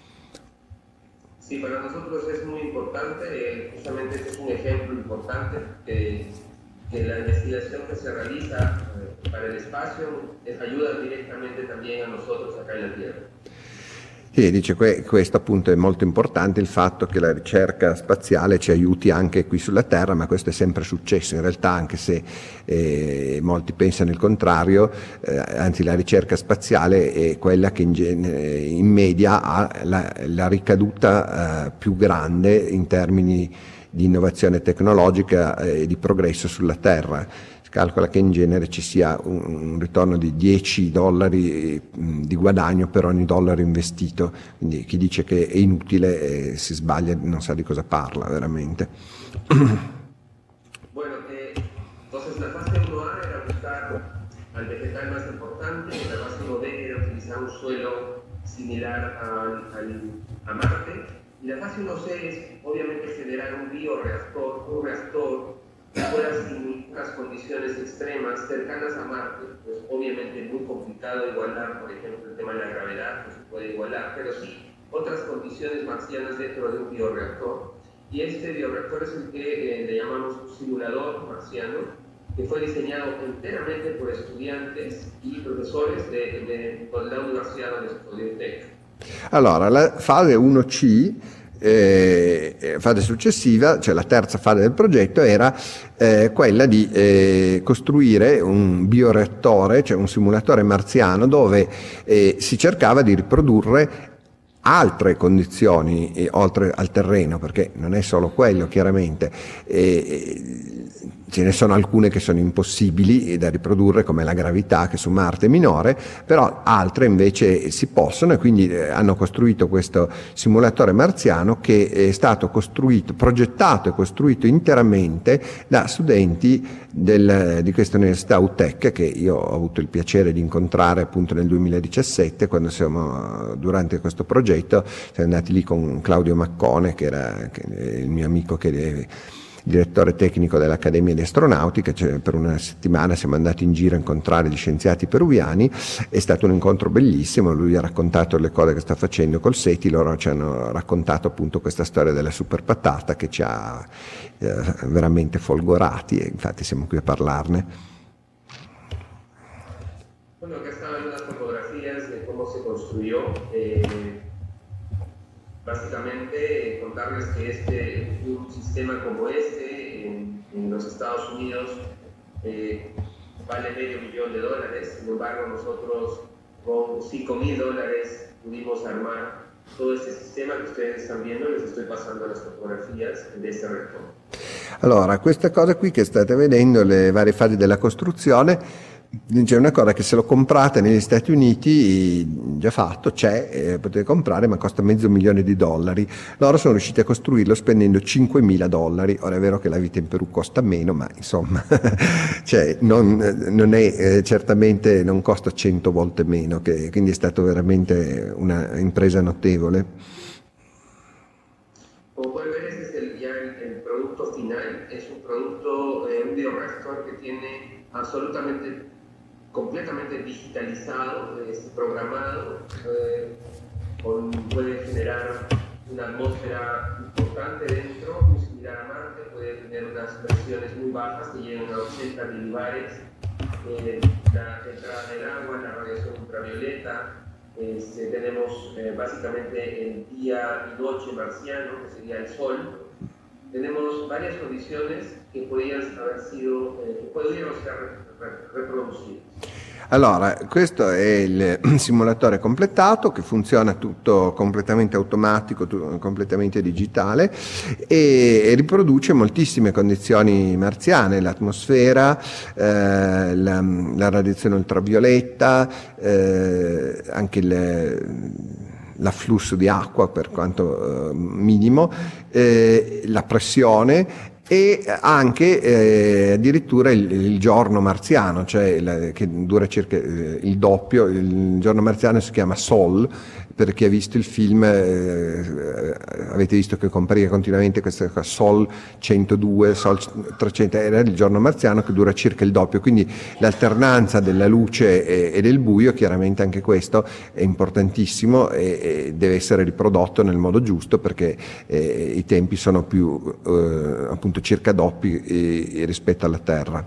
[SPEAKER 5] Sì, per noi è molto importante, eh, justamente este es un ejemplo importante que, que la investigación que se realiza eh, para el espacio eh, ayuda directamente también a nosotros acá en la Tierra.
[SPEAKER 3] Sì, dice que- questo appunto è molto importante, il fatto che la ricerca spaziale ci aiuti anche qui sulla Terra, ma questo è sempre successo in realtà, anche se eh, molti pensano il contrario, eh, anzi la ricerca spaziale è quella che in, gen- in media ha la, la ricaduta eh, più grande in termini di innovazione tecnologica e di progresso sulla Terra. Calcola che in genere ci sia un, un ritorno di dieci dollari mh, di guadagno per ogni dollaro investito, quindi chi dice che è inutile eh, si sbaglia, non sa di cosa parla veramente.
[SPEAKER 5] Bueno, eh, entonces la fase uno A era buscar al vegetal más importante, la fase uno B era utilizar un suelo similar a, a, a Marte, y la fase uno C es obviamente generar un bioreactor, un reactor que pueda simular unas condiciones extremas cercanas a Marte. Pues obviamente muy complicado igualar, por ejemplo, el tema de la gravedad, no se puede igualar, pero sí otras condiciones marcianas dentro de un bioreactor. y este bioreactor es el que eh, le llamamos simulador marciano, que fue diseñado enteramente por estudiantes y professores de, de, de la Universidad donde studio in Tech.
[SPEAKER 3] Allora, la fase uno C, eh, fase successiva, cioè la terza fase del progetto, era eh, quella di eh, costruire un bioreattore, cioè un simulatore marziano, dove eh, si cercava di riprodurre altre condizioni eh, oltre al terreno, perché non è solo quello, chiaramente. Eh, ce ne sono alcune che sono impossibili da riprodurre, come la gravità, che su Marte è minore, però altre invece si possono, e quindi eh, hanno costruito questo simulatore marziano, che è stato costruito, progettato e costruito interamente da studenti del, di questa università U T E C, che io ho avuto il piacere di incontrare appunto nel duemiladiciassette, quando siamo, durante questo progetto, siamo andati lì con Claudio Maccone, che era che il mio amico, che è direttore tecnico dell'Accademia di Astronautica. Cioè, per una settimana siamo andati in giro a incontrare gli scienziati peruviani, è stato un incontro bellissimo, lui ha raccontato le cose che sta facendo col SETI, loro ci hanno raccontato appunto questa storia della super patata che ci ha eh, veramente folgorati, e infatti siamo qui a parlarne.
[SPEAKER 5] Bueno, acá estaban unas fotografías de cómo se construyó. Eh, básicamente, contarles que este, un sistema como este en, en los Estados Unidos eh, vale medio millón de dólares. Sin embargo, nosotros con cinco mil dólares pudimos armar todo este sistema che ustedes stanno viendo. Les estoy pasando las fotografías de este reactor.
[SPEAKER 3] Allora, questa cosa qui che state vedendo, le varie fasi della costruzione, c'è una cosa che se lo comprate negli Stati Uniti, già fatto, c'è, eh, potete comprare, ma costa mezzo milione di dollari. Loro sono riusciti a costruirlo spendendo cinquemila dollari. Ora è vero che la vita in Perù costa meno, ma insomma, cioè, non, non è eh, certamente, non costa cento volte meno, che, quindi è stato veramente una impresa notevole.
[SPEAKER 5] Como pueden ver, este es el, ya el, el producto final. Es un producto, eh, un bioreactor que tiene absolutamente completamente digitalizado, es programado, eh, con, puede generar una atmósfera importante dentro, muy similar a Marte, puede tener unas presiones muy bajas que llegan a ochenta milibares, eh, la entrada del agua, la radiación ultravioleta, este, tenemos eh, básicamente el día y noche marciano, que sería el sol. Tenemos varias condiciones que podrían haber sido, eh, que podrían ser riproducibili.
[SPEAKER 3] Allora, questo è il simulatore completato, che funziona tutto completamente automatico, tutto completamente digitale, e riproduce moltissime condizioni marziane: l'atmosfera, eh, la, la radiazione ultravioletta, eh, anche il l'afflusso di acqua per quanto eh, minimo, eh, la pressione, e anche eh, addirittura il, il giorno marziano, cioè la, che dura circa eh, il doppio. Il giorno marziano si chiama Sol, per chi ha visto il film eh, avete visto che compariva continuamente questa Sol centodue, Sol trecento, era il giorno marziano che dura circa il doppio, quindi l'alternanza della luce e, e del buio, chiaramente anche questo è importantissimo, e, e deve essere riprodotto nel modo giusto, perché eh, i tempi sono più eh, appunto circa doppi eh, rispetto alla Terra.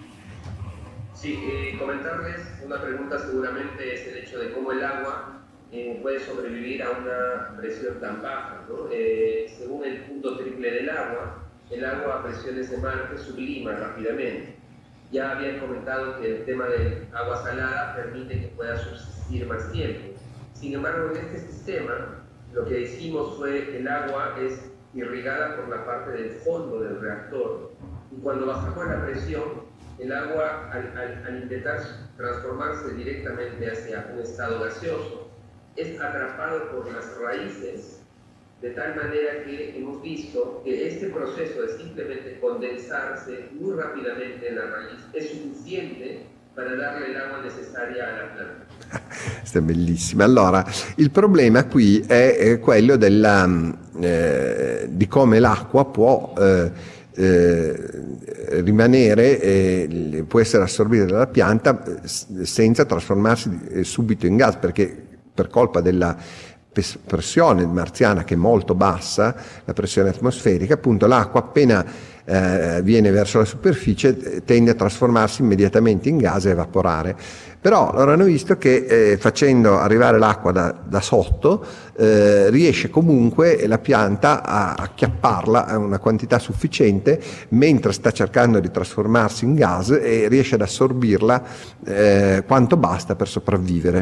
[SPEAKER 5] Sí, eh, comentarles una pregunta seguramente es el hecho de cómo el agua Eh, puede sobrevivir a una presión tan baja, ¿no? Eh, según el punto triple del agua, el agua a presiones de Marte sublima rápidamente. Ya habían comentado que el tema del agua salada permite que pueda subsistir más tiempo. Sin embargo, en este sistema, lo que hicimos fue que el agua es irrigada por la parte del fondo del reactor, y cuando bajamos la presión, el agua, al, al, al intentar transformarse directamente hacia un estado gaseoso, es atrapado por las raíces, de tal manera que hemos visto que este proceso de simplemente condensarse muy rápidamente en la raíz es suficiente per darle l'acqua necessaria alla pianta.
[SPEAKER 3] Questa è bellissima. Allora, il problema qui è quello della, eh, di come l'acqua può eh, eh, rimanere, eh, può essere assorbita dalla pianta senza trasformarsi subito in gas, perché per colpa della pressione marziana che è molto bassa, la pressione atmosferica, appunto l'acqua appena eh, viene verso la superficie tende a trasformarsi immediatamente in gas e evaporare. Però loro hanno visto che eh, facendo arrivare l'acqua da, da sotto eh, riesce comunque la pianta a acchiapparla a una quantità sufficiente mentre sta cercando di trasformarsi in gas e riesce ad assorbirla eh, quanto basta per sopravvivere.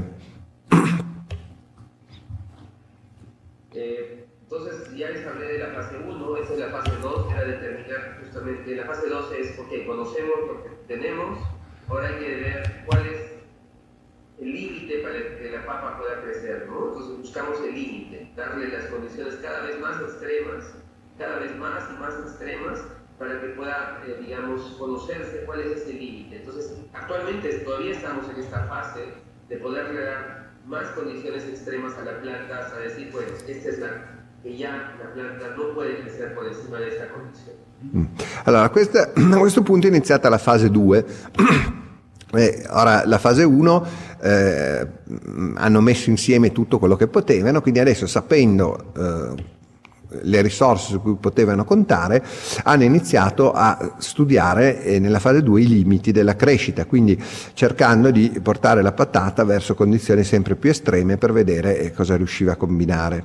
[SPEAKER 5] Eh, entonces ya les hablé de la fase uno, esa es la fase dos, era determinar justamente, la fase dos es, ok, conocemos lo que tenemos, ahora hay que ver cuál es el límite para que la papa pueda crecer, ¿no? Entonces buscamos el límite, darle las condiciones cada vez más extremas, cada vez más y más extremas, para que pueda, eh, digamos, conocerse cuál es ese límite. Entonces, actualmente todavía estamos en esta fase de poderle dar más condiciones extremas a la planta, hasta decir, bueno, esta es la che ya la planta non può crescere por encima di questa condizione.
[SPEAKER 3] Allora, questa, a questo punto è iniziata la fase due. Eh, ora la fase uno eh, hanno messo insieme tutto quello che potevano, quindi adesso sapendo eh, le risorse su cui potevano contare hanno iniziato a studiare eh, nella fase due i limiti della crescita, quindi cercando di portare la patata verso condizioni sempre più estreme per vedere eh, cosa riusciva a combinare.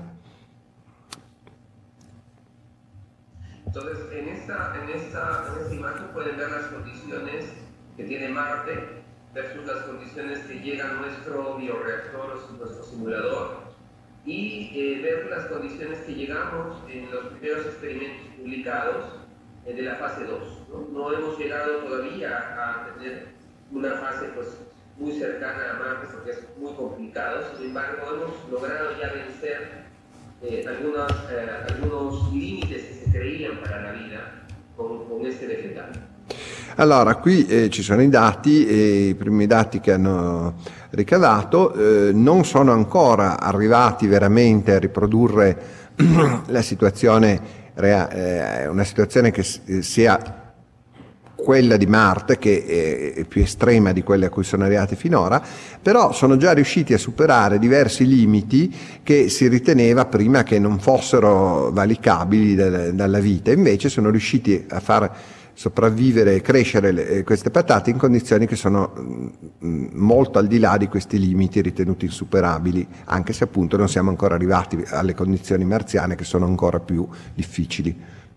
[SPEAKER 5] Entonces, en esta, en esta, en esta imagen pueden ver las condiciones que tiene Marte versus las condiciones que llega a nuestro bioreactor o nuestro simulador y eh, ver las condiciones que llegamos en los primeros experimentos publicados eh, de la fase dos. ¿no? No hemos llegado todavía a tener una fase pues, muy cercana a Marte porque es muy complicado, sin embargo hemos logrado ya vencer eh, algunas, eh, algunos límites que se creían para la vida con, con este vegetal.
[SPEAKER 3] Allora, qui eh, ci sono i dati e i primi dati che hanno ricavato eh, non sono ancora arrivati veramente a riprodurre la situazione, eh, una situazione che sia quella di Marte, che è più estrema di quelle a cui sono arrivati finora, però sono già riusciti a superare diversi limiti che si riteneva prima che non fossero valicabili da, dalla vita, invece sono riusciti a far sopravvivere e crescere le, queste patate in condizioni che sono mh, molto al di là di questi limiti ritenuti insuperabili, anche se appunto non siamo ancora arrivati alle condizioni marziane che sono ancora più difficili.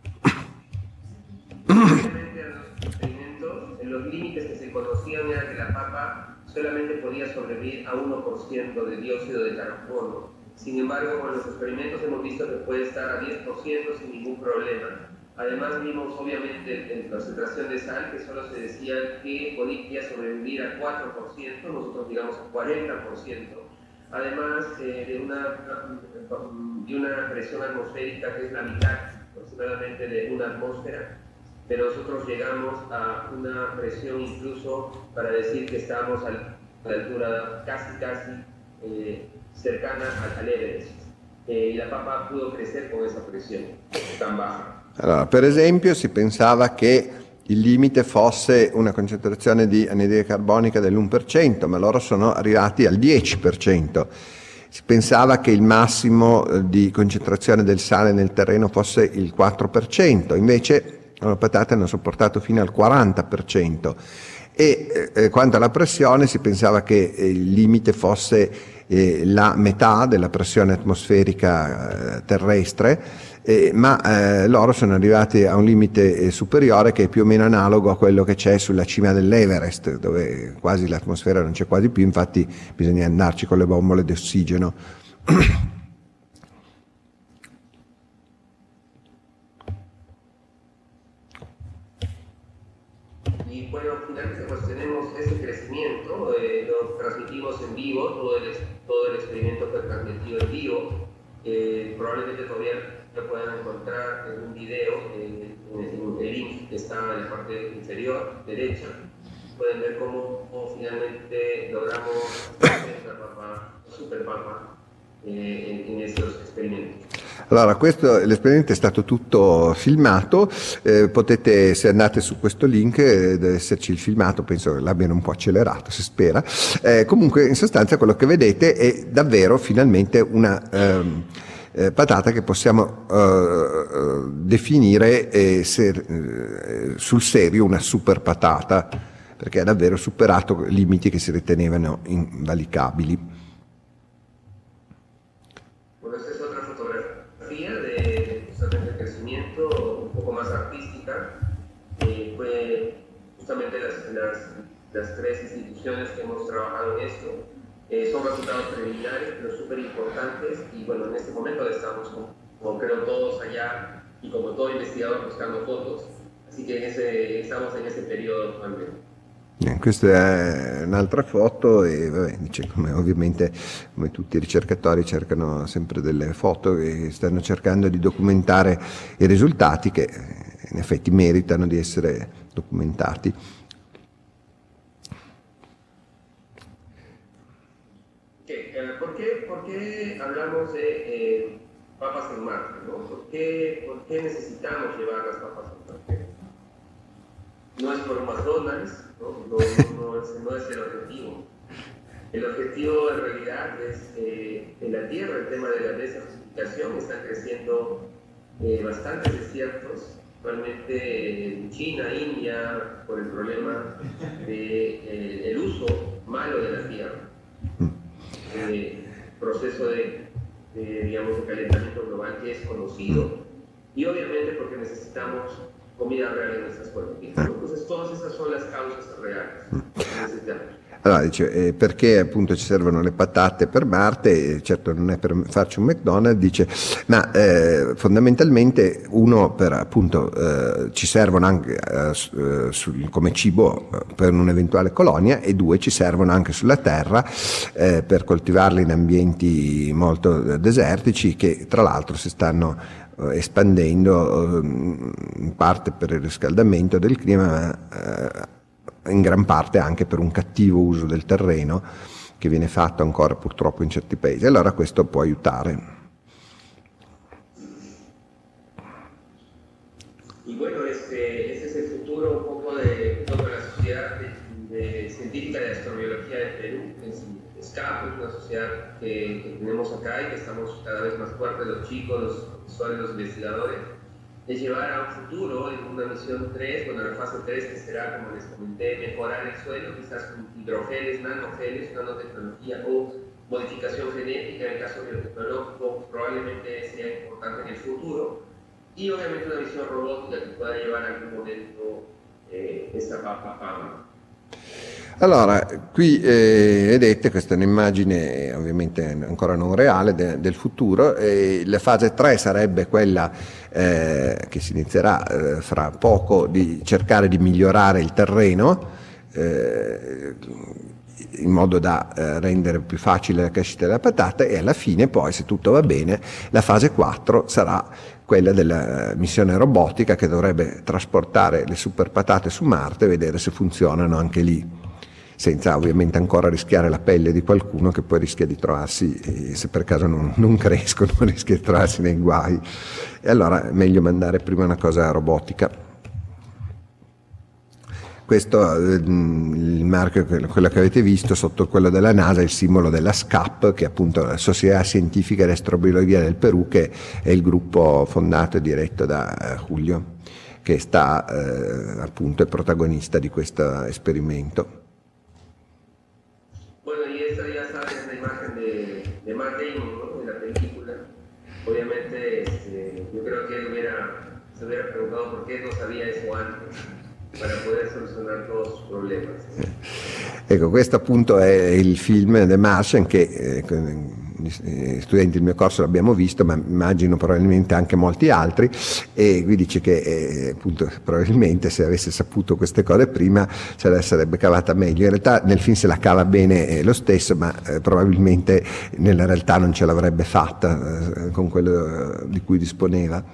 [SPEAKER 5] Los límites que se conocían era que la papa solamente podía sobrevivir a uno por ciento de dióxido de carbono. Sin embargo, con los experimentos hemos visto que puede estar a diez por ciento sin ningún problema. Además vimos obviamente en concentración de sal que solo se decía que podía sobrevivir a cuatro por ciento, nosotros llegamos a cuarenta por ciento. Además eh, de, una, de una presión atmosférica que es la mitad aproximadamente de una atmósfera, pero nosotros llegamos a una presión incluso para decir que estamos a la altura casi casi eh, cercana al Everest. Eh, y la papa pudo crecer con esa presión tan baja.
[SPEAKER 3] Allora, per esempio, si pensava che il limite fosse una concentrazione di anidride carbonica dell'uno per cento, ma loro sono arrivati al dieci per cento. Si pensava che il massimo di concentrazione del sale nel terreno fosse il quattro per cento, invece le patate hanno sopportato fino al quaranta per cento. E eh, quanto alla pressione si pensava che eh, il limite fosse eh, la metà della pressione atmosferica eh, terrestre, eh, ma eh, loro sono arrivati a un limite eh, superiore che è più o meno analogo a quello che c'è sulla cima dell'Everest, dove quasi l'atmosfera non c'è quasi più, infatti bisogna andarci con le bombole di ossigeno.
[SPEAKER 5] Y bueno, finalmente pues tenemos ese crecimiento, eh, lo transmitimos en vivo, todo el, todo el experimento fue transmitido en vivo, eh, probablemente todavía lo puedan encontrar en un video, eh, en el link que está en la parte inferior derecha, pueden ver cómo, cómo finalmente logramos hacer la papa, super papa, eh, en, en estos experimentos.
[SPEAKER 3] Allora, questo, l'esperimento è stato tutto filmato, eh, potete, se andate su questo link, eh, deve esserci il filmato, penso che l'abbiano un po' accelerato, si spera. Eh, comunque, in sostanza, quello che vedete è davvero, finalmente, una ehm, eh, patata che possiamo eh, definire eh, ser, eh, sul serio una super patata, perché ha davvero superato limiti che si ritenevano invalicabili.
[SPEAKER 5] Justamente las, las, las tres instituciones que hemos trabajado en esto eh, son resultados preliminares, pero súper importantes, y bueno, en este momento estamos como, como creo todos allá y como todo investigador buscando fotos, así que en ese, estamos en ese periodo actualmente.
[SPEAKER 3] Eh, questa è un'altra foto e vabbè, dice come ovviamente come tutti i ricercatori cercano sempre delle foto e stanno cercando di documentare i risultati che in effetti meritano di essere documentati.
[SPEAKER 5] Okay, eh, ¿por qué, por qué hablamos de eh, papas en Marte? ¿No? ¿Por qué, ¿Por qué necesitamos llevar las papas en Marte? No es por McDonald's, ¿no? No, no, es, no es el objetivo. El objetivo en realidad es eh, en la Tierra, el tema de la desertificación, están creciendo eh, bastantes desiertos. Actualmente en China, India, por el problema del de, eh, uso malo de la tierra, eh, proceso de, de, digamos, de calentamiento global que es conocido, y obviamente porque necesitamos comida real en nuestras colonias. Entonces todas esas son las causas reales que necesitamos.
[SPEAKER 3] Allora dice eh, perché appunto ci servono le patate per Marte, eh, certo non è per farci un McDonald's, dice, ma eh, fondamentalmente uno per appunto eh, ci servono anche eh, sul, come cibo per un'eventuale colonia, e due ci servono anche sulla terra eh, per coltivarle in ambienti molto desertici che tra l'altro si stanno eh, espandendo eh, in parte per il riscaldamento del clima, ma eh, in gran parte anche per un cattivo uso del terreno che viene fatto ancora purtroppo in certi paesi. Allora questo può aiutare.
[SPEAKER 5] Y bueno, este, este es el futuro un poco de toda la sociedad de, de científica de astrobiología de Perú. Es, SCAP es una sociedad que, que tenemos acá y que estamos cada vez más fuertes, los chicos, los profesores, los investigadores, de llevar a un futuro en una misión tres, bueno, la fase tres, que será, como les comenté, mejorar el suelo, quizás con hidrogeles, nanogeles, nanotecnología o modificación genética. En el caso biotecnológico probablemente sea importante en el futuro, y obviamente una visión robótica che pueda llevar a algún momento eh, questa papa fama.
[SPEAKER 3] Allora, qui eh, vedete, questa è un'immagine ovviamente ancora non reale de, del futuro, e la fase tre sarebbe quella eh, che si inizierà eh, fra poco, di cercare di migliorare il terreno eh, in modo da eh, rendere più facile la crescita della patata, e alla fine poi, se tutto va bene, la fase quattro sarà quella della missione robotica che dovrebbe trasportare le super patate su Marte e vedere se funzionano anche lì, senza ovviamente ancora rischiare la pelle di qualcuno che poi rischia di trovarsi, eh, se per caso non, non crescono, rischia di trovarsi nei guai. E allora è meglio mandare prima una cosa robotica. Questo eh, il marchio, quello che avete visto sotto quello della NASA, è il simbolo della SCAP, che è appunto la Società Scientifica di Astrobiologia del Perù, che è il gruppo fondato e diretto da eh, Julio, che sta eh, appunto è protagonista di questo esperimento.
[SPEAKER 5] Obviamente este, yo creo que él hubiera, se hubiera preguntado por qué no sabía eso antes, para poder solucionar todos sus problemas.
[SPEAKER 3] Ecco, questo appunto è il film The Martian che eh, gli studenti del mio corso l'abbiamo visto, ma immagino probabilmente anche molti altri, e qui dice che eh, appunto probabilmente se avesse saputo queste cose prima se la sarebbe cavata meglio. In realtà nel film se la cava bene eh, lo stesso, ma eh, probabilmente nella realtà non ce l'avrebbe fatta eh, con quello di cui disponeva.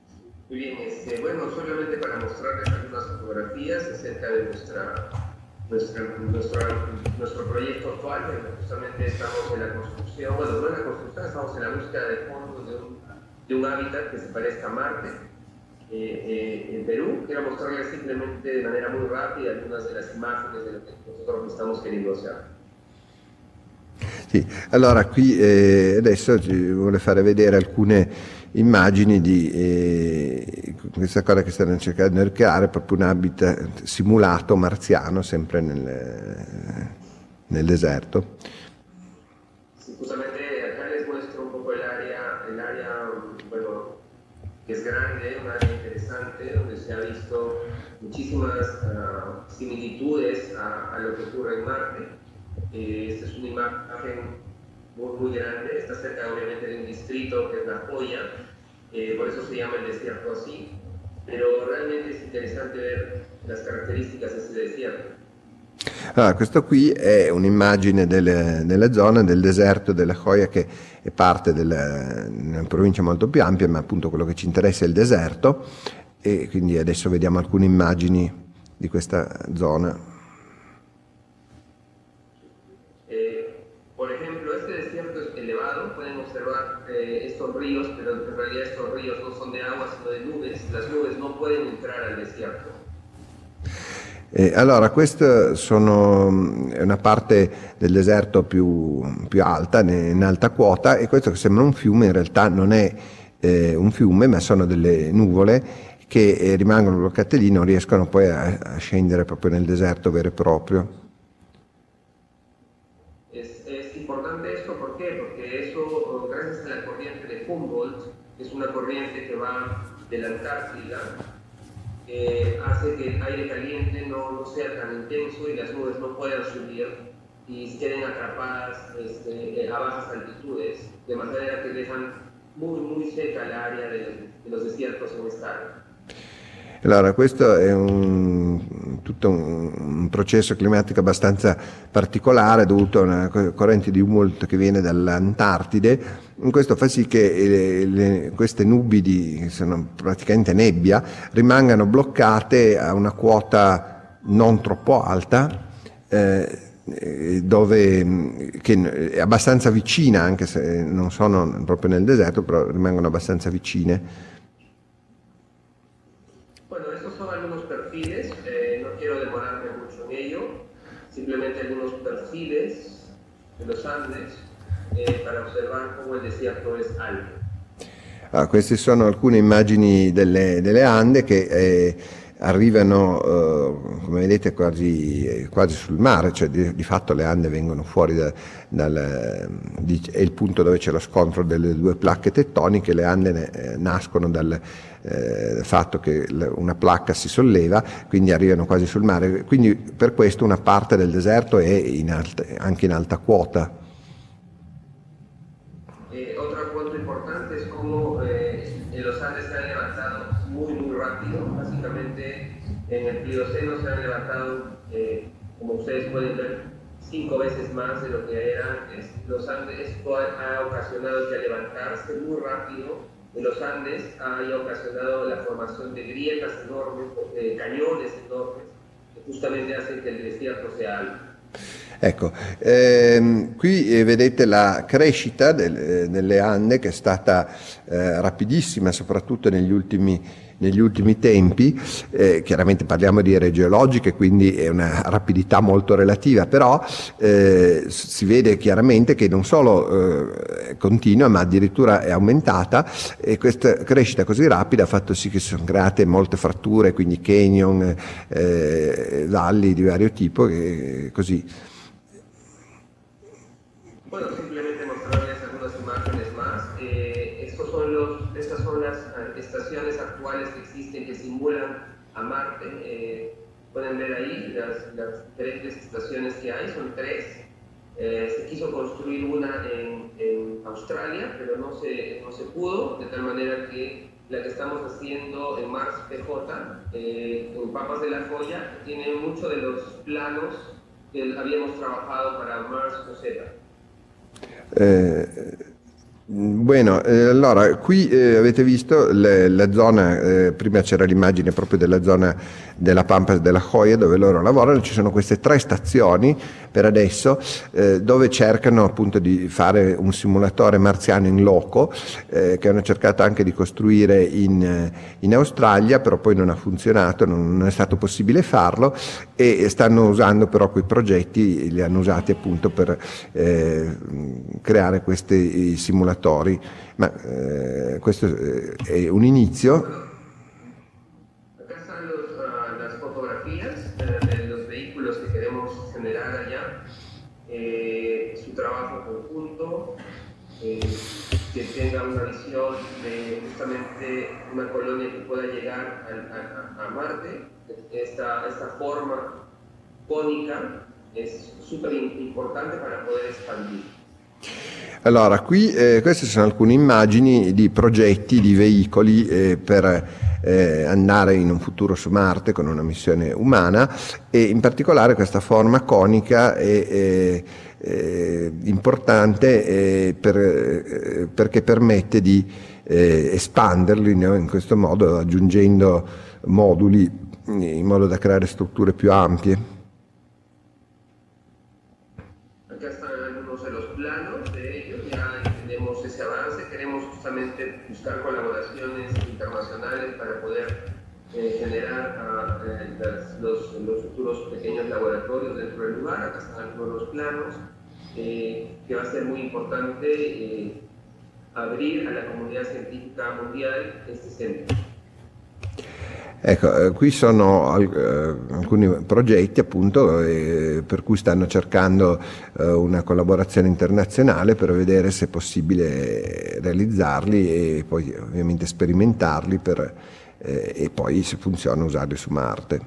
[SPEAKER 5] Muy bien, este, bueno, solamente para mostrarles algunas fotografías acerca de nuestra nuestra, nuestra, nuestro proyecto actual, pero justamente estamos en la construcción, bueno, no en la construcción, estamos en la búsqueda de fondos de un, de un hábitat que se parezca a Marte. Eh, eh, en Perù, quiero mostrarles simplemente de manera muy rápida algunas de las immagini de lo che nosotros estamos queriendo hacer.
[SPEAKER 3] Sì, allora qui eh, adesso ci vuole fare vedere alcune immagini di eh, questa cosa che stanno cercando di creare, proprio un habitat simulato marziano, sempre nel, nel deserto.
[SPEAKER 5] Sí, justamente acá les muestro un poco el área, el área, bueno, que es grande, un área interesante, donde se ha visto muchísimas uh, similitudes a, a lo que ocurre en Marte. Eh, esta es una imagen muy, muy grande, está cerca obviamente de un distrito que es La Joya, eh, por eso se llama el desierto así, pero realmente es interesante ver las características de ese desierto.
[SPEAKER 3] Allora, questo qui è un'immagine delle, della zona del deserto della Joya, che è parte della una provincia molto più ampia, ma appunto quello che ci interessa è il deserto, e quindi adesso vediamo alcune immagini di questa zona.
[SPEAKER 5] Eh, por ejemplo, este desierto es elevado, pueden observar eh, estos ríos, pero en realidad estos ríos no son de agua, sino de nubes. Las nubes no pueden entrar al desierto.
[SPEAKER 3] Eh, allora, questa sono, è una parte del deserto più, più alta, in alta quota, e questo che sembra un fiume in realtà non è eh, un fiume, ma sono delle nuvole che eh, rimangono bloccate lì, non riescono poi a, a scendere proprio nel deserto vero e proprio.
[SPEAKER 5] Es, es importante esto, ¿por qué? Porque eso, gracias a la corriente de Humboldt, que es una corriente que va de la Antártida, Eh, hace que el aire caliente no, no sea tan intenso y las nubes no puedan subir y queden atrapadas este, a bajas altitudes, de manera que dejan muy, muy seca el área de los, de los desiertos en esta área.
[SPEAKER 3] Allora, questo è un, tutto un, un processo climatico abbastanza particolare dovuto a una corrente di Humboldt che viene dall'Antartide. Questo fa sì che le, le, queste nubi, di, che sono praticamente nebbia, rimangano bloccate a una quota non troppo alta, eh, dove, che è abbastanza vicina, anche se non sono proprio nel deserto, però rimangono abbastanza vicine.
[SPEAKER 5] Perfiles, eh, no quiero demorarme mucho en ello, simplemente algunos perfiles de los Andes eh, para observar cómo el desierto es alto.
[SPEAKER 3] Ah, queste sono alcune immagini delle, delle Ande che eh, arrivano, eh, come vedete, quasi, quasi sul mare, cioè di, di fatto le Ande vengono fuori da, dal, di, è il punto dove c'è lo scontro delle due placche tettoniche. Le Ande ne, eh, nascono dal eh, fatto che una placca si solleva, quindi arrivano quasi sul mare, quindi per questo una parte del deserto è in alta, anche in alta quota.
[SPEAKER 5] Eh, otro punto importante es cómo eh, los Andes se han levantado muy muy rápido, básicamente en el Plioceno se han levantado, eh, como ustedes pueden ver, cinco veces más de lo que era antes. Los Andes, esto ha, ha ocasionado que al levantarse muy rápido de los Andes haya ocasionado la formación de grietas enormes, de cañones enormes, que justamente hacen que el desierto sea alto.
[SPEAKER 3] Ecco, ehm, qui vedete la crescita del, delle Ande, che è stata eh, rapidissima, soprattutto negli ultimi, negli ultimi tempi. Eh, chiaramente parliamo di ere geologiche, quindi è una rapidità molto relativa, però eh, si vede chiaramente che non solo eh, continua, ma addirittura è aumentata, e questa crescita così rapida ha fatto sì che si sono create molte fratture, quindi canyon, eh, valli di vario tipo, e così.
[SPEAKER 5] Bueno, simplemente mostrarles algunas imágenes más. Eh, estos son los, estas son las estaciones actuales que existen que simulan a Marte. Eh, pueden ver ahí las, las diferentes estaciones que hay, son tres. Eh, se quiso construir una en, en Australia, pero no se, no se pudo, de tal manera que la que estamos haciendo en Mars P J, eh, en Papas de la Joya, tiene muchos de los planos que habíamos trabajado para Mars O Z.
[SPEAKER 3] Eh, Bueno, eh, allora qui eh, avete visto le, la zona, eh, prima c'era l'immagine proprio della zona della Pampa della Joya dove loro lavorano, ci sono queste tre stazioni per adesso eh, dove cercano appunto di fare un simulatore marziano in loco eh, che hanno cercato anche di costruire in, in Australia, però poi non ha funzionato, non, non è stato possibile farlo e stanno usando però quei progetti, li hanno usati appunto per eh, creare questi simulatori. Ma eh, questo è un inizio.
[SPEAKER 5] Acá están los, uh, las fotografías uh, de los vehículos que queremos generar allá, eh, su trabajo conjunto, eh, que tenga una visión de justamente una colonia que pueda llegar a, a, a Marte. Esta, esta forma cónica es súper importante para poder expandir.
[SPEAKER 3] Allora, qui eh, queste sono alcune immagini di progetti di veicoli eh, per eh, andare in un futuro su Marte con una missione umana e in particolare questa forma conica è, è, è importante eh, per, eh, perché permette di eh, espanderli, no? In questo modo aggiungendo moduli in modo da creare strutture più ampie.
[SPEAKER 5] Buscar colaboraciones internacionales para poder eh, generar uh, eh, las, los, los futuros pequeños laboratorios dentro del lugar. Acá están algunos planos, eh, que va a ser muy importante eh, abrir a la comunidad científica mundial este centro.
[SPEAKER 3] Ecco, eh, qui sono eh, alcuni progetti appunto eh, per cui stanno cercando eh, una collaborazione internazionale per vedere se è possibile realizzarli e poi ovviamente sperimentarli per, eh, e poi se funziona usarli su Marte.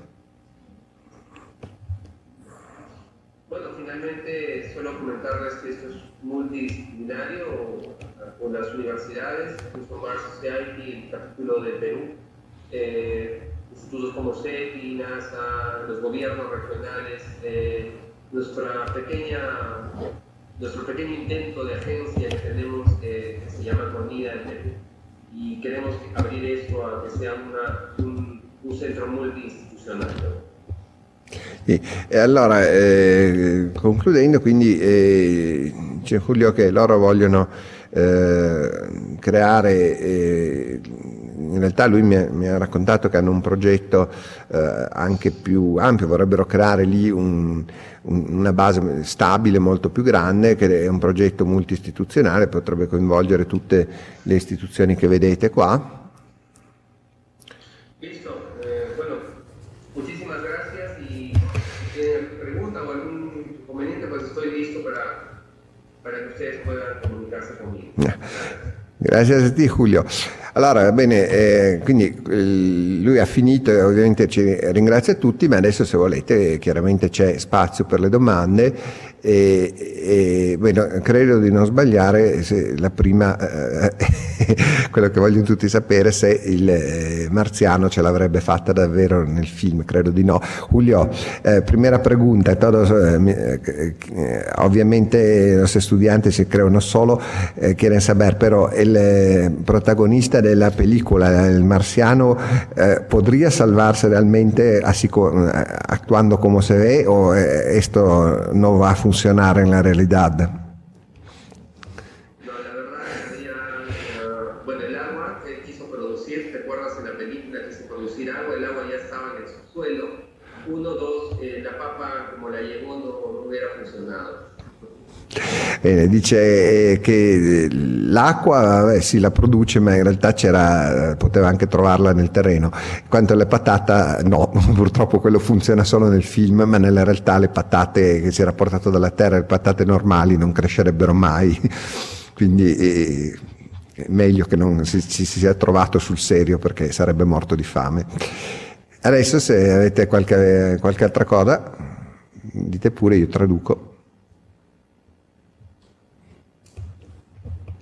[SPEAKER 5] Bueno, finalmente solo comentarles que esto es multidisciplinario con las universidades, incluso Mars Society, el capítulo de Perú. Eh, institutos como CEPI, NASA, los gobiernos regionales, eh, nuestra pequeña, nuestro pequeño intento de agencia que tenemos eh, que se llama Cornida en Perú y queremos abrir esto a que sea una, un, un centro multiistituzionale.
[SPEAKER 3] E, e allora, eh, concludendo, quindi eh, c'è Julio che loro vogliono eh, creare, eh, in realtà lui mi ha, mi ha raccontato che hanno un progetto eh, anche più ampio, vorrebbero creare lì un, un, una base stabile molto più grande, che è un progetto multiistituzionale, potrebbe coinvolgere tutte le istituzioni che vedete qua. Grazie a te Julio. Allora, bene, eh, quindi eh, lui ha finito e ovviamente ci ringrazia tutti, ma adesso se volete chiaramente c'è spazio per le domande e, e bueno, credo di non sbagliare se la prima, eh, quello che vogliono tutti sapere, se il eh, marziano ce l'avrebbe fatta davvero nel film, credo di no. Julio, eh, primera pregunta, todos, eh, eh, obviamente los estudiantes creo no solo eh, quieren saber, pero el eh, protagonista de la película, el marciano, eh, ¿podría salvarse realmente así actuando como se ve o eh, esto no va a funcionar en la realidad?
[SPEAKER 5] No, la verdad sería, uh, bueno, el agua que él quiso producir, ¿te acuerdas en la película quiso producir agua? El agua ya estaba en el subsuelo. Uno, dos, eh, la papa como la llevó no, no hubiera funcionado.
[SPEAKER 3] Bene, dice eh, che l'acqua eh, sì la produce, ma in realtà c'era, poteva anche trovarla nel terreno. Quanto alle patate, no, purtroppo quello funziona solo nel film, ma nella realtà le patate che si era portato dalla terra, le patate normali non crescerebbero mai, quindi eh, è meglio che non si, si sia trovato sul serio perché sarebbe morto di fame. Adesso se avete qualche, qualche altra cosa dite pure, io traduco.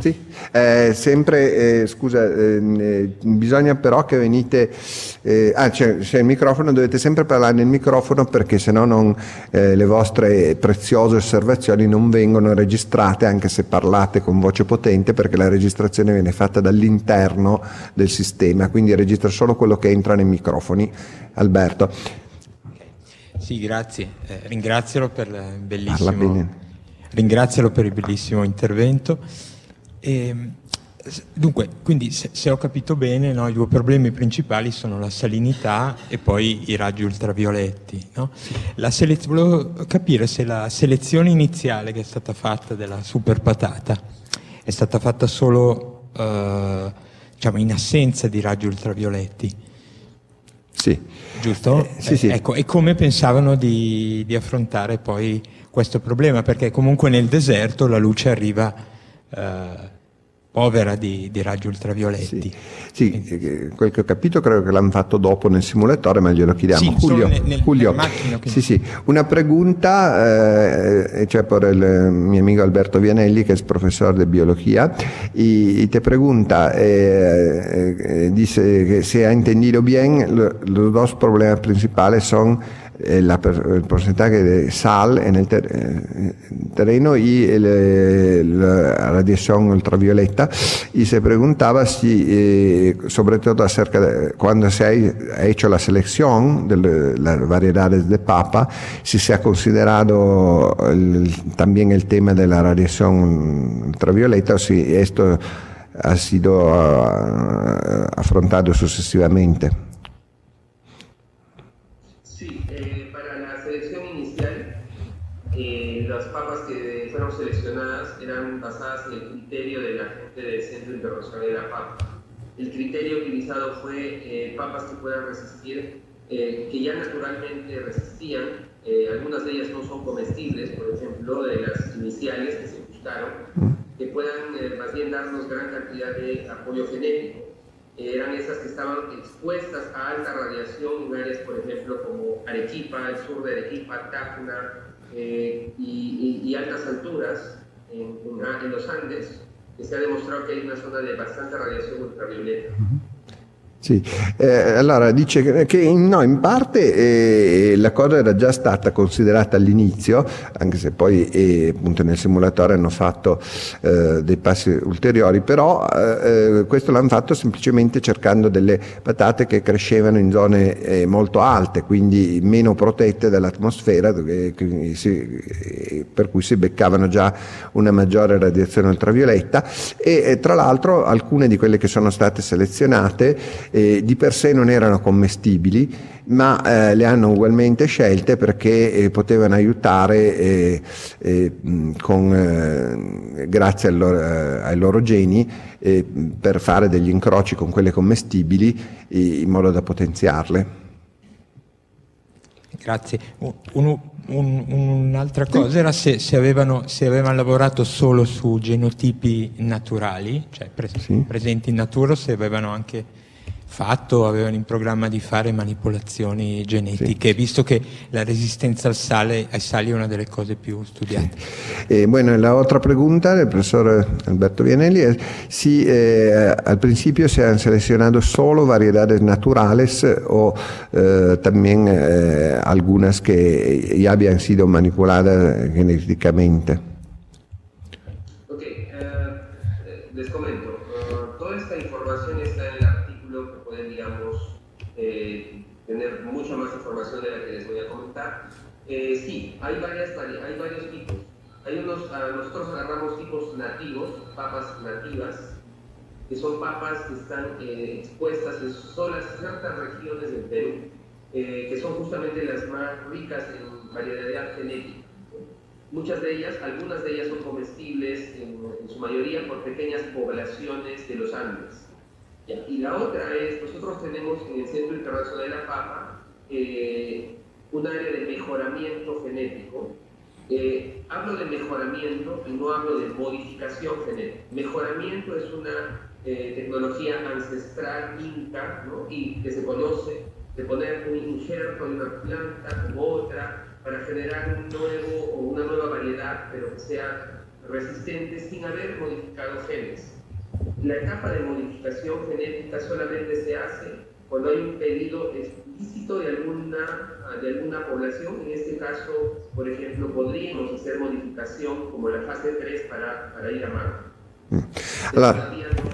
[SPEAKER 3] Sì, eh, sempre, eh, scusa, eh, bisogna però che venite, eh, ah c'è, c'è il microfono, dovete sempre parlare nel microfono perché sennò non, eh, le vostre preziose osservazioni non vengono registrate anche se parlate con voce potente, perché la registrazione viene fatta dall'interno del sistema, quindi registra solo quello che entra nei microfoni. Alberto.
[SPEAKER 6] Sì, grazie, eh, ringrazialo per il bellissimo, ringrazialo per il bellissimo intervento. E, dunque, quindi se, se ho capito bene, no, i due problemi principali sono la salinità e poi i raggi ultravioletti, no? La sele- volevo capire se la selezione iniziale che è stata fatta della super patata è stata fatta solo eh, diciamo in assenza di raggi ultravioletti. Sì. Giusto?
[SPEAKER 3] Eh, sì,
[SPEAKER 6] eh,
[SPEAKER 3] sì.
[SPEAKER 6] Ecco, e come pensavano di, di affrontare poi questo problema? Perché comunque nel deserto la luce arriva Uh, povera di, di raggi ultravioletti.
[SPEAKER 3] Sì, sì, quel che ho capito credo che l'hanno fatto dopo nel simulatore, ma glielo chiediamo.
[SPEAKER 6] Sì,
[SPEAKER 3] Julio,
[SPEAKER 6] nel, nel,
[SPEAKER 3] Julio.
[SPEAKER 6] nel macchino,
[SPEAKER 3] sì, sì. Una pregunta, eh, c'è per il mio amico Alberto Vianelli, que es profesor de biología, y, y te pregunta, eh, eh, dice que si ha entendido bien, lo, los dos problemas principales son La, el porcentaje de sal en el ter, eh, terreno y el, la radiación ultravioleta, y se preguntaba si, eh, sobre todo acerca de cuando se ha hecho la selección de las variedades de papa, si se ha considerado el, también el tema de la radiación ultravioleta o si esto ha sido uh, affrontato successivamente.
[SPEAKER 5] Eh, las papas que fueron seleccionadas eran basadas en el criterio de la gente del Centro Internacional de la Papa. El criterio utilizado fue eh, papas que puedan resistir, eh, que ya naturalmente resistían, eh, algunas de ellas no son comestibles, por ejemplo, de las iniciales que se buscaron, que puedan eh, más bien darnos gran cantidad de apoyo genético. Eh, eran esas que estaban expuestas a alta radiación en áreas, por ejemplo, como Arequipa, el sur de Arequipa, Tacna, Eh, y, y, y altas alturas en, en, en los Andes, que se ha demostrado que hay una zona de bastante radiación ultravioleta.
[SPEAKER 3] Sì, eh, allora dice che, che no, in parte eh, la cosa era già stata considerata all'inizio, anche se poi eh, appunto nel simulatore hanno fatto eh, dei passi ulteriori, però eh, questo l'hanno fatto semplicemente cercando delle patate che crescevano in zone eh, molto alte, quindi meno protette dall'atmosfera, che, che si, per cui si beccavano già una maggiore radiazione ultravioletta e eh, tra l'altro alcune di quelle che sono state selezionate Eh, di per sé non erano commestibili, ma eh, le hanno ugualmente scelte perché eh, potevano aiutare eh, eh, con, eh, grazie al loro, eh, ai loro geni eh, per fare degli incroci con quelle commestibili eh, in modo da potenziarle.
[SPEAKER 6] Grazie. Un, un, un'altra cosa era se, se, avevano, se avevano lavorato solo su genotipi naturali, cioè pre- sì. presenti in natura, o se avevano anche fatto, avevano in programma di fare manipolazioni genetiche, sí. Visto che la resistenza al sale, ai sali è una delle cose più studiate.
[SPEAKER 3] Sí. Eh, bueno, la otra pregunta del profesor Alberto Vianelli es si eh, al principio se han seleccionado solo variedades naturales o eh, también eh, algunas que ya habían sido manipuladas genéticamente.
[SPEAKER 5] Ok, eh, les comento, uh, toda esta información está en la digamos, eh, tener mucha más información de la que les voy a comentar. Eh, sí, hay, varias, hay varios tipos. Hay unos, uh, nosotros agarramos tipos nativos, papas nativas, que son papas que están eh, expuestas en solas ciertas regiones del Perú, eh, que son justamente las más ricas en variedad genética. Muchas de ellas, algunas de ellas son comestibles, en, en su mayoría por pequeñas poblaciones de los Andes. Y la otra es, nosotros tenemos en el Centro Internacional de la Papa eh, un área de mejoramiento genético. Eh, hablo de mejoramiento y no hablo de modificación genética. Mejoramiento es una eh, tecnología ancestral inca, ¿no? Y que se conoce de poner un injerto de una planta con otra para generar un nuevo o una nueva variedad, pero que sea resistentes sin haber modificado genes. La etapa de modificación genética solamente se hace cuando hay un pedido explícito de alguna, de alguna población. En este caso, por ejemplo, podríamos hacer modificación como la fase tres para, para ir a Marte.
[SPEAKER 3] Allora,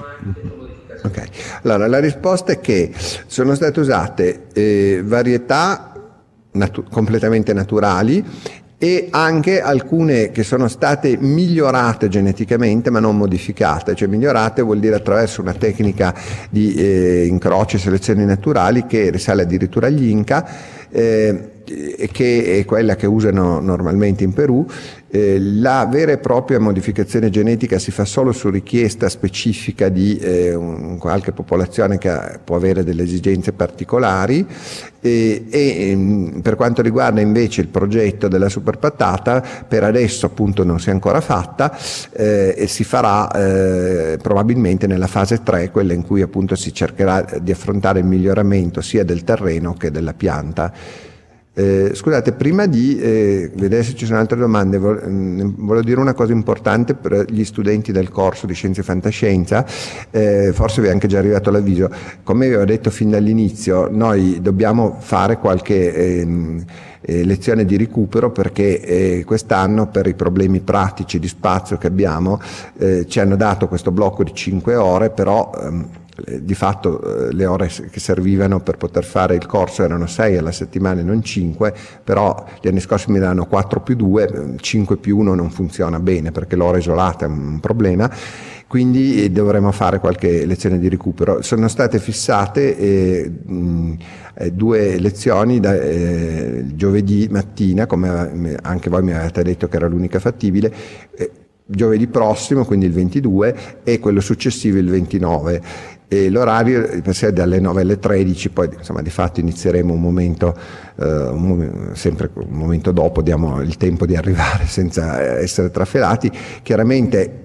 [SPEAKER 3] okay. Allora, la risposta è che sono state usate eh, varietà natu- completamente naturali e anche alcune che sono state migliorate geneticamente ma non modificate, cioè migliorate vuol dire attraverso una tecnica di eh, incroci e selezioni naturali che risale addirittura agli Inca, eh, che è quella che usano normalmente in Perù. Eh, la vera e propria modificazione genetica si fa solo su richiesta specifica di eh, un, qualche popolazione che ha, può avere delle esigenze particolari, eh, e ehm, per quanto riguarda invece il progetto della superpatata, per adesso appunto non si è ancora fatta, eh, e si farà eh, probabilmente nella fase tre, quella in cui appunto si cercherà di affrontare il miglioramento sia del terreno che della pianta. Eh, scusate, prima di eh, vedere se ci sono altre domande, vo- mh, volevo dire una cosa importante per gli studenti del corso di Scienze e Fantascienza, eh, forse vi è anche già arrivato l'avviso. Come vi avevo detto fin dall'inizio, noi dobbiamo fare qualche ehm, eh, lezione di recupero perché eh, quest'anno, per i problemi pratici di spazio che abbiamo, eh, ci hanno dato questo blocco di cinque ore, però ehm, di fatto le ore che servivano per poter fare il corso erano sei alla settimana e non cinque, però gli anni scorsi mi danno quattro più due, cinque più uno non funziona bene perché l'ora isolata è un problema, quindi dovremo fare qualche lezione di recupero. Sono state fissate eh, mh, due lezioni da, eh, giovedì mattina, come anche voi mi avete detto che era l'unica fattibile, eh, giovedì prossimo, quindi il ventidue, e quello successivo il ventinove. E l'orario è dalle nove alle tredici, poi insomma di fatto inizieremo un momento, eh, un mom- sempre un momento dopo, diamo il tempo di arrivare senza essere trafelati. Chiaramente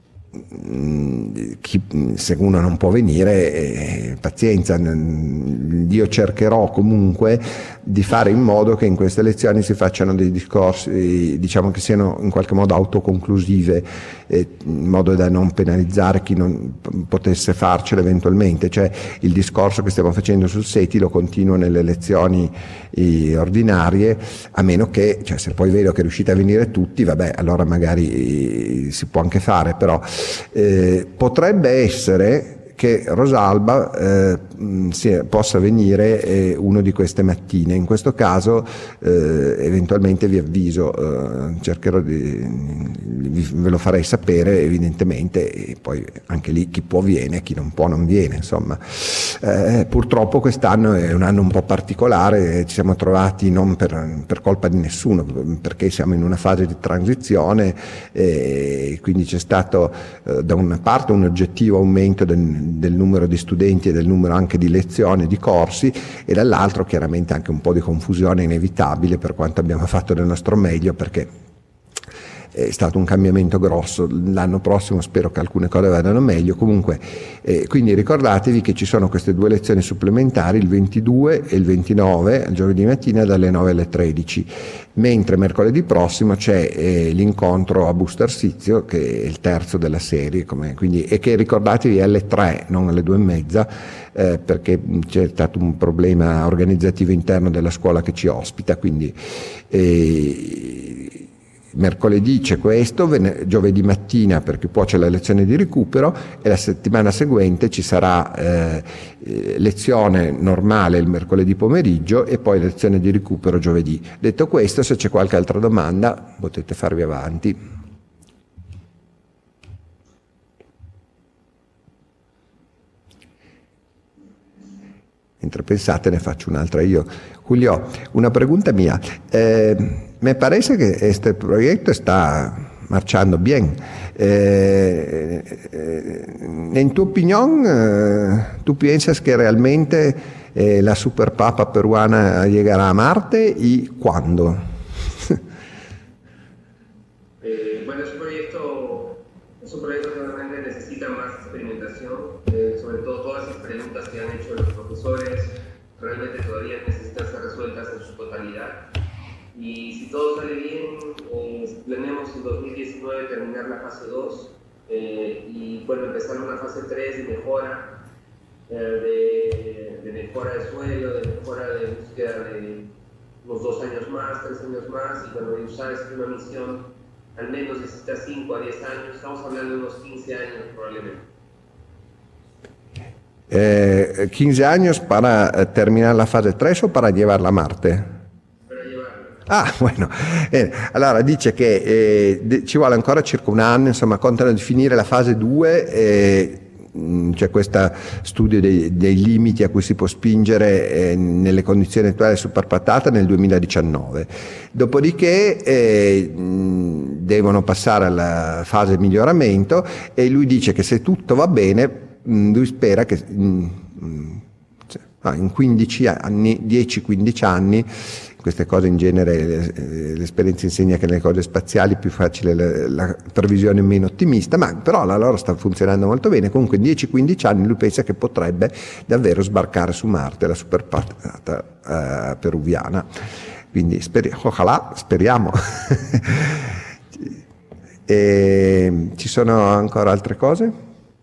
[SPEAKER 3] chi, se uno non può venire, eh, pazienza, io cercherò comunque di fare in modo che in queste lezioni si facciano dei discorsi, diciamo, che siano in qualche modo autoconclusive, eh, in modo da non penalizzare chi non potesse farcelo eventualmente. Cioè, il discorso che stiamo facendo sul SETI lo continuo nelle lezioni eh, ordinarie, a meno che, cioè, se poi vedo che riuscite a venire tutti, vabbè, allora magari eh, si può anche fare, però eh, potrebbe essere che Rosalba eh, si, possa venire eh, uno di queste mattine. In questo caso eh, eventualmente vi avviso, eh, cercherò di, vi, ve lo farei sapere evidentemente, e poi anche lì chi può viene, chi non può non viene, insomma. Eh, purtroppo quest'anno è un anno un po' particolare, ci siamo trovati non per, per colpa di nessuno, perché siamo in una fase di transizione, e quindi c'è stato eh, da una parte un oggettivo aumento del del numero di studenti e del numero anche di lezioni, di corsi, e dall'altro chiaramente anche un po' di confusione inevitabile, per quanto abbiamo fatto del nostro meglio, perché è stato un cambiamento grosso. L'anno prossimo spero che alcune cose vadano meglio. Comunque, eh, quindi ricordatevi che ci sono queste due lezioni supplementari, il ventidue e il ventinove, il giovedì mattina dalle nove alle tredici, mentre mercoledì prossimo c'è eh, l'incontro a Busto Arsizio, che è il terzo della serie, come, quindi, e che ricordatevi è alle tre, non alle due e mezza, eh, perché c'è stato un problema organizzativo interno della scuola che ci ospita, quindi eh, mercoledì c'è questo, ven- giovedì mattina perché poi c'è la lezione di recupero, e la settimana seguente ci sarà eh, lezione normale il mercoledì pomeriggio e poi lezione di recupero giovedì. Detto questo, se c'è qualche altra domanda potete farvi avanti. Mentre pensate ne faccio un'altra io. Julio, una pregunta mía. Eh, me parece que este proyecto está marchando bien. Eh, eh, en tu opinión, eh, ¿tú piensas que realmente eh, la superpapa peruana llegará a Marte y cuándo?
[SPEAKER 5] eh, bueno, es un proyecto, es un proyecto que realmente necesita más experimentación, eh, sobre todo todas las preguntas que han hecho los profesores realmente todavía necesitan ser resueltas en su totalidad. y si todo sale bien, eh, planeamos en dos mil diecinueve terminar la fase dos eh, y bueno, empezar una fase tres de mejora, eh, de, de mejora de suelo, de mejora de búsqueda de unos dos años más, tres años más, y bueno, de usar esta una misión al menos necesita cinco a diez años, estamos hablando de unos quince años probablemente.
[SPEAKER 3] Eh, quince años para terminar la fase tres o para llevarla a Marte?
[SPEAKER 5] Per llevarla.
[SPEAKER 3] Ah, bueno. Eh, allora dice che eh, de- ci vuole ancora circa un anno, insomma, contano di finire la fase due, eh, mh, c'è questo studio dei, dei limiti a cui si può spingere eh, nelle condizioni attuali super patata nel duemiladiciannove. Dopodiché eh, mh, devono passare alla fase miglioramento e lui dice che se tutto va bene lui spera che in quindici anni, dieci quindici anni, queste cose in genere l'esperienza insegna che nelle cose spaziali è più facile la, la previsione meno ottimista, ma però la loro sta funzionando molto bene. Comunque in dieci quindici anni lui pensa che potrebbe davvero sbarcare su Marte la superpatata uh, peruviana, quindi speri- ojalá, speriamo. E ci sono ancora altre cose?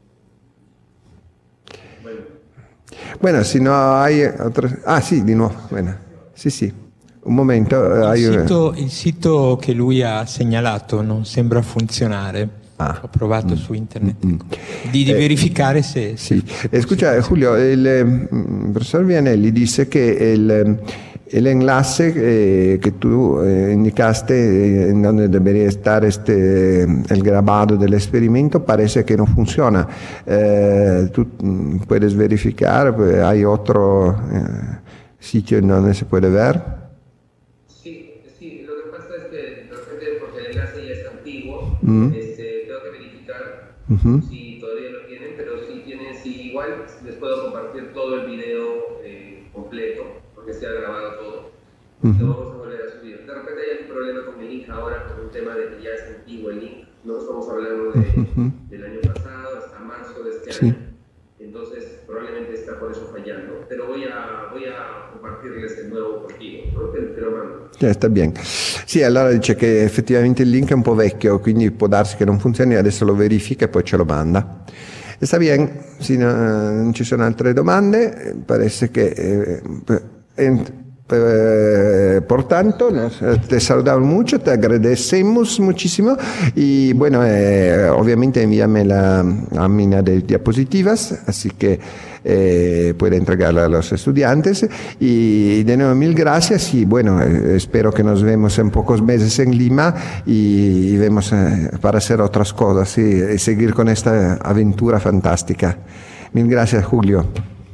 [SPEAKER 3] Bueno, si no hay otro... Ah, sì, di nuovo. Bueno. Sì, sì. Un momento.
[SPEAKER 6] Il sito, il sito che lui ha segnalato non sembra funzionare. Ah. Ho provato mm. su internet. Mm. Di, di eh, verificare se...
[SPEAKER 3] Sì. se eh, scusa, Julio, il eh, professor Vianelli disse che il... El enlace eh, que tú eh, indicaste eh, en donde debería estar este, el grabado del experimento parece que no funciona. Eh, ¿Tú puedes verificar? ¿Hay otro eh, sitio en donde se puede ver?
[SPEAKER 5] Sí, sí, lo que pasa es que de repente porque el enlace ya es antiguo,
[SPEAKER 3] mm.
[SPEAKER 5] este, tengo que verificar
[SPEAKER 3] uh-huh.
[SPEAKER 5] si todavía lo tienen, pero si tienen, si igual les puedo compartir todo el video eh, completo, que se ha grabado todo, uh-huh. Lo vamos a volver a subir. De repente hay un problema con el link ahora, con un tema de que ya es antiguo el link, no estamos hablando de, uh-huh. del año pasado hasta marzo de este sí. año, entonces probablemente está por eso fallando, pero voy a, voy a compartirles el nuevo contigo, ¿no? te, te lo mando.
[SPEAKER 3] Eh, sta bene. Sì, allora dice che effettivamente il link è un po' vecchio, quindi può darsi che non funzioni, adesso lo verifica e poi ce lo manda. E sta bene, sì, no, non ci sono altre domande, parece che... Eh, Eh, por tanto, te saludamos mucho, te agradecemos muchísimo y bueno, eh, obviamente envíame la lámina de diapositivas, así que eh, puede entregarla a los estudiantes y de nuevo mil gracias y bueno, eh, espero que nos vemos en pocos meses en Lima y, y vemos eh, para hacer otras cosas y, y seguir con esta aventura fantástica. Mil gracias, Julio.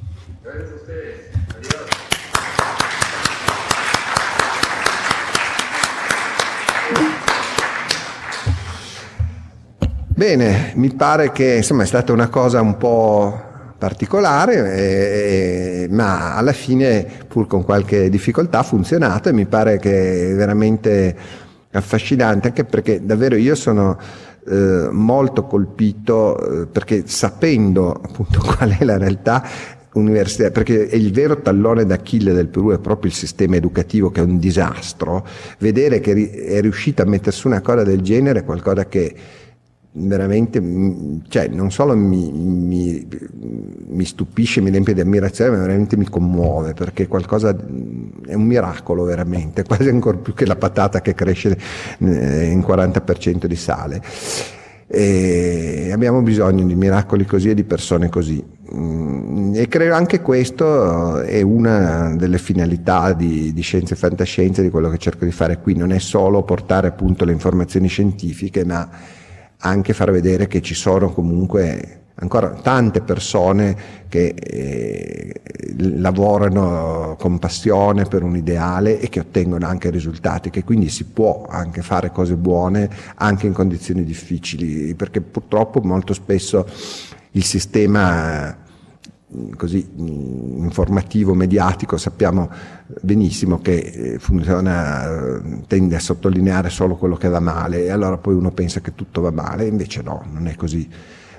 [SPEAKER 3] Bene, mi pare che insomma è stata una cosa un po' particolare, eh, ma alla fine, pur con qualche difficoltà, ha funzionato e mi pare che è veramente affascinante, anche perché davvero io sono eh, molto colpito, eh, perché sapendo appunto qual è la realtà universitaria, perché è il vero tallone d'Achille del Perù è proprio il sistema educativo che è un disastro, vedere che è riuscita a mettere su una cosa del genere è qualcosa che veramente, cioè non solo mi, mi, mi stupisce, mi riempie di ammirazione, ma veramente mi commuove, perché qualcosa è un miracolo veramente, quasi ancora più che la patata che cresce in quaranta per cento di sale. E abbiamo bisogno di miracoli così e di persone così, e credo anche questo è una delle finalità di, di Scienze e Fantascienze, di quello che cerco di fare qui. Non è solo portare appunto le informazioni scientifiche, ma anche far vedere che ci sono comunque ancora tante persone che eh, lavorano con passione per un ideale e che ottengono anche risultati, che quindi si può anche fare cose buone anche in condizioni difficili, perché purtroppo molto spesso il sistema così informativo, mediatico, sappiamo benissimo che funziona, tende a sottolineare solo quello che va male e allora poi uno pensa che tutto va male, invece no, non è così.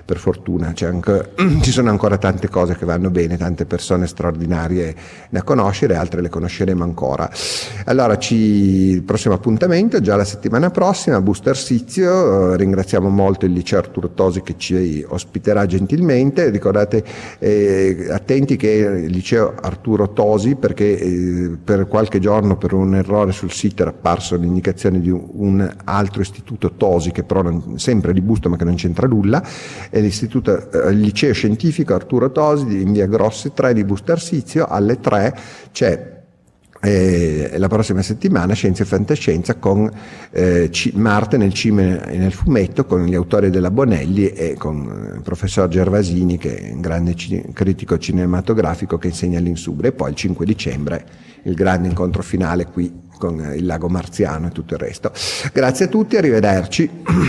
[SPEAKER 3] per fortuna c'è anche, ci sono ancora tante cose che vanno bene, tante persone straordinarie da conoscere, altre le conosceremo ancora. Allora ci, il prossimo appuntamento già la settimana prossima, Busto Arsizio. Ringraziamo molto il liceo Arturo Tosi che ci ospiterà gentilmente. Ricordate, eh, attenti che il liceo Arturo Tosi, perché eh, per qualche giorno per un errore sul sito era apparso l'indicazione di un, un altro istituto Tosi, che però non, sempre di Busto ma che non c'entra nulla, è l'istituto, eh, il liceo scientifico Arturo Tosi in via Grossi tre di Busto Arsizio. Alle tre c'è Eh, la prossima settimana Scienza e Fantascienza con eh, C- Marte nel cinema e nel fumetto, con gli autori della Bonelli e con il professor Gervasini, che è un grande ci- critico cinematografico che insegna all'Insubria. E poi il cinque dicembre il grande incontro finale qui con il Lago Marziano e tutto il resto. Grazie a tutti, arrivederci.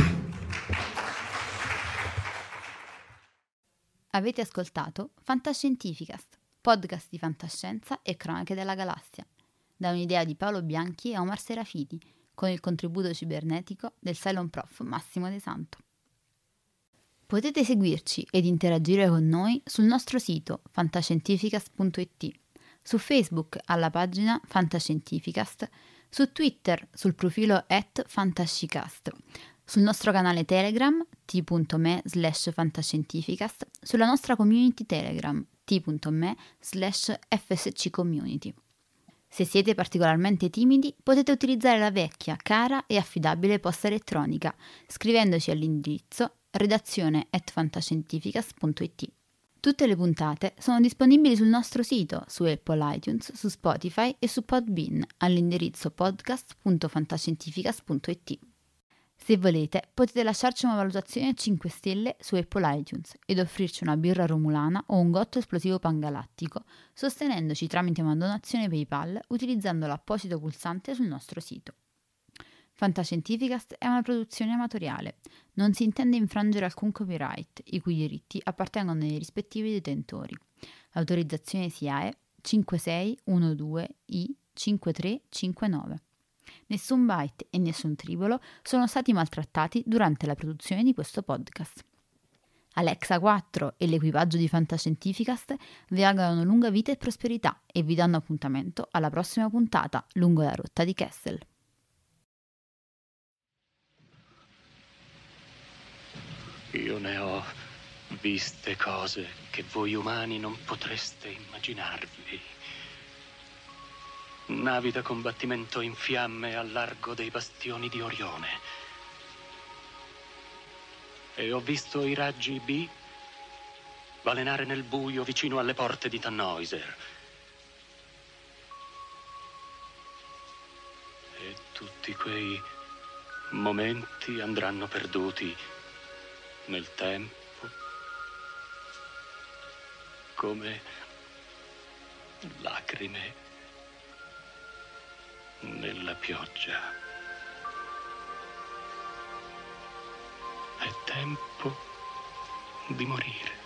[SPEAKER 7] Avete ascoltato Fantascientificast, podcast di fantascienza e cronache della galassia, da un'idea di Paolo Bianchi e Omar Serafiti, con il contributo cibernetico del Cylon Prof Massimo De Santo. Potete seguirci ed interagire con noi sul nostro sito fantascientificast punto it, su Facebook alla pagina Fantascientificast, su Twitter sul profilo at fantascicast, sul nostro canale Telegram t.me slash fantascientificast, sulla nostra community Telegram t.me slash fsccommunity. Se siete particolarmente timidi, potete utilizzare la vecchia, cara e affidabile posta elettronica, scrivendoci all'indirizzo redazione at fantascientificast punto it. Tutte le puntate sono disponibili sul nostro sito, su Apple iTunes, su Spotify e su Podbean, all'indirizzo podcast punto fantascientificast punto it. Se volete, potete lasciarci una valutazione a cinque stelle su Apple iTunes ed offrirci una birra romulana o un gotto esplosivo pangalattico, sostenendoci tramite una donazione PayPal utilizzando l'apposito pulsante sul nostro sito. Fantascientificast è una produzione amatoriale. Non si intende infrangere alcun copyright, i cui diritti appartengono ai rispettivi detentori. L'autorizzazione S I A E cinque sei uno due I cinque tre cinque nove. Nessun byte e nessun tribolo sono stati maltrattati durante la produzione di questo podcast. Alexa quattro e l'equipaggio di Fantascientificast vi augurano lunga vita e prosperità e vi danno appuntamento alla prossima puntata lungo la rotta di Kessel.
[SPEAKER 8] Io ne ho viste cose che voi umani non potreste immaginarvi. Navi da combattimento in fiamme al largo dei bastioni di Orione. E ho visto i raggi B balenare nel buio vicino alle porte di Tannhäuser. E tutti quei momenti andranno perduti nel tempo, come lacrime nella pioggia. È tempo di morire.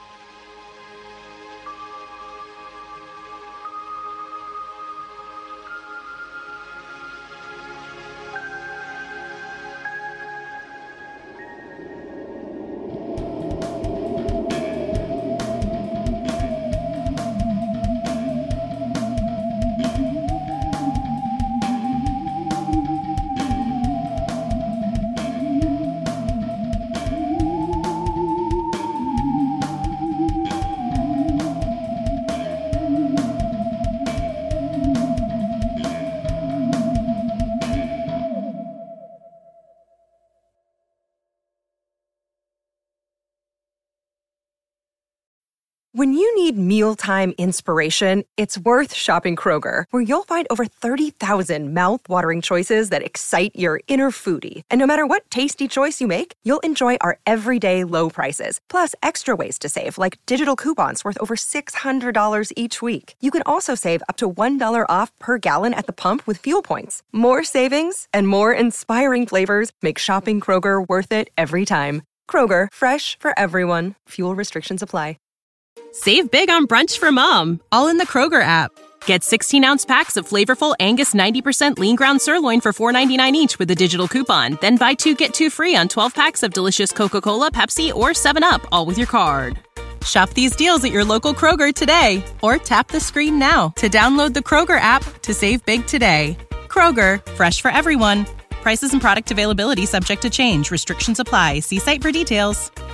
[SPEAKER 1] When you need mealtime inspiration, it's worth shopping Kroger, where you'll find over thirty thousand mouth-watering choices that excite your inner foodie. And no matter what tasty choice you make, you'll enjoy our everyday low prices, plus extra ways to save, like digital coupons worth over six hundred dollars each week. You can also save up to one dollar off per gallon at the pump with fuel points. More savings and more inspiring flavors make shopping Kroger worth it every time. Kroger, fresh for everyone. Fuel restrictions apply.
[SPEAKER 2] Save big on brunch for mom, all in the Kroger app. Get sixteen-ounce packs of flavorful Angus ninety percent lean ground sirloin for four ninety-nine each with a digital coupon. Then buy two, get two free on twelve packs of delicious Coca-Cola, Pepsi, or seven up, all with your card. Shop these deals at your local Kroger today, or tap the screen now to download the Kroger app to save big today. Kroger, fresh for everyone. Prices and product availability subject to change. Restrictions apply. See site for details.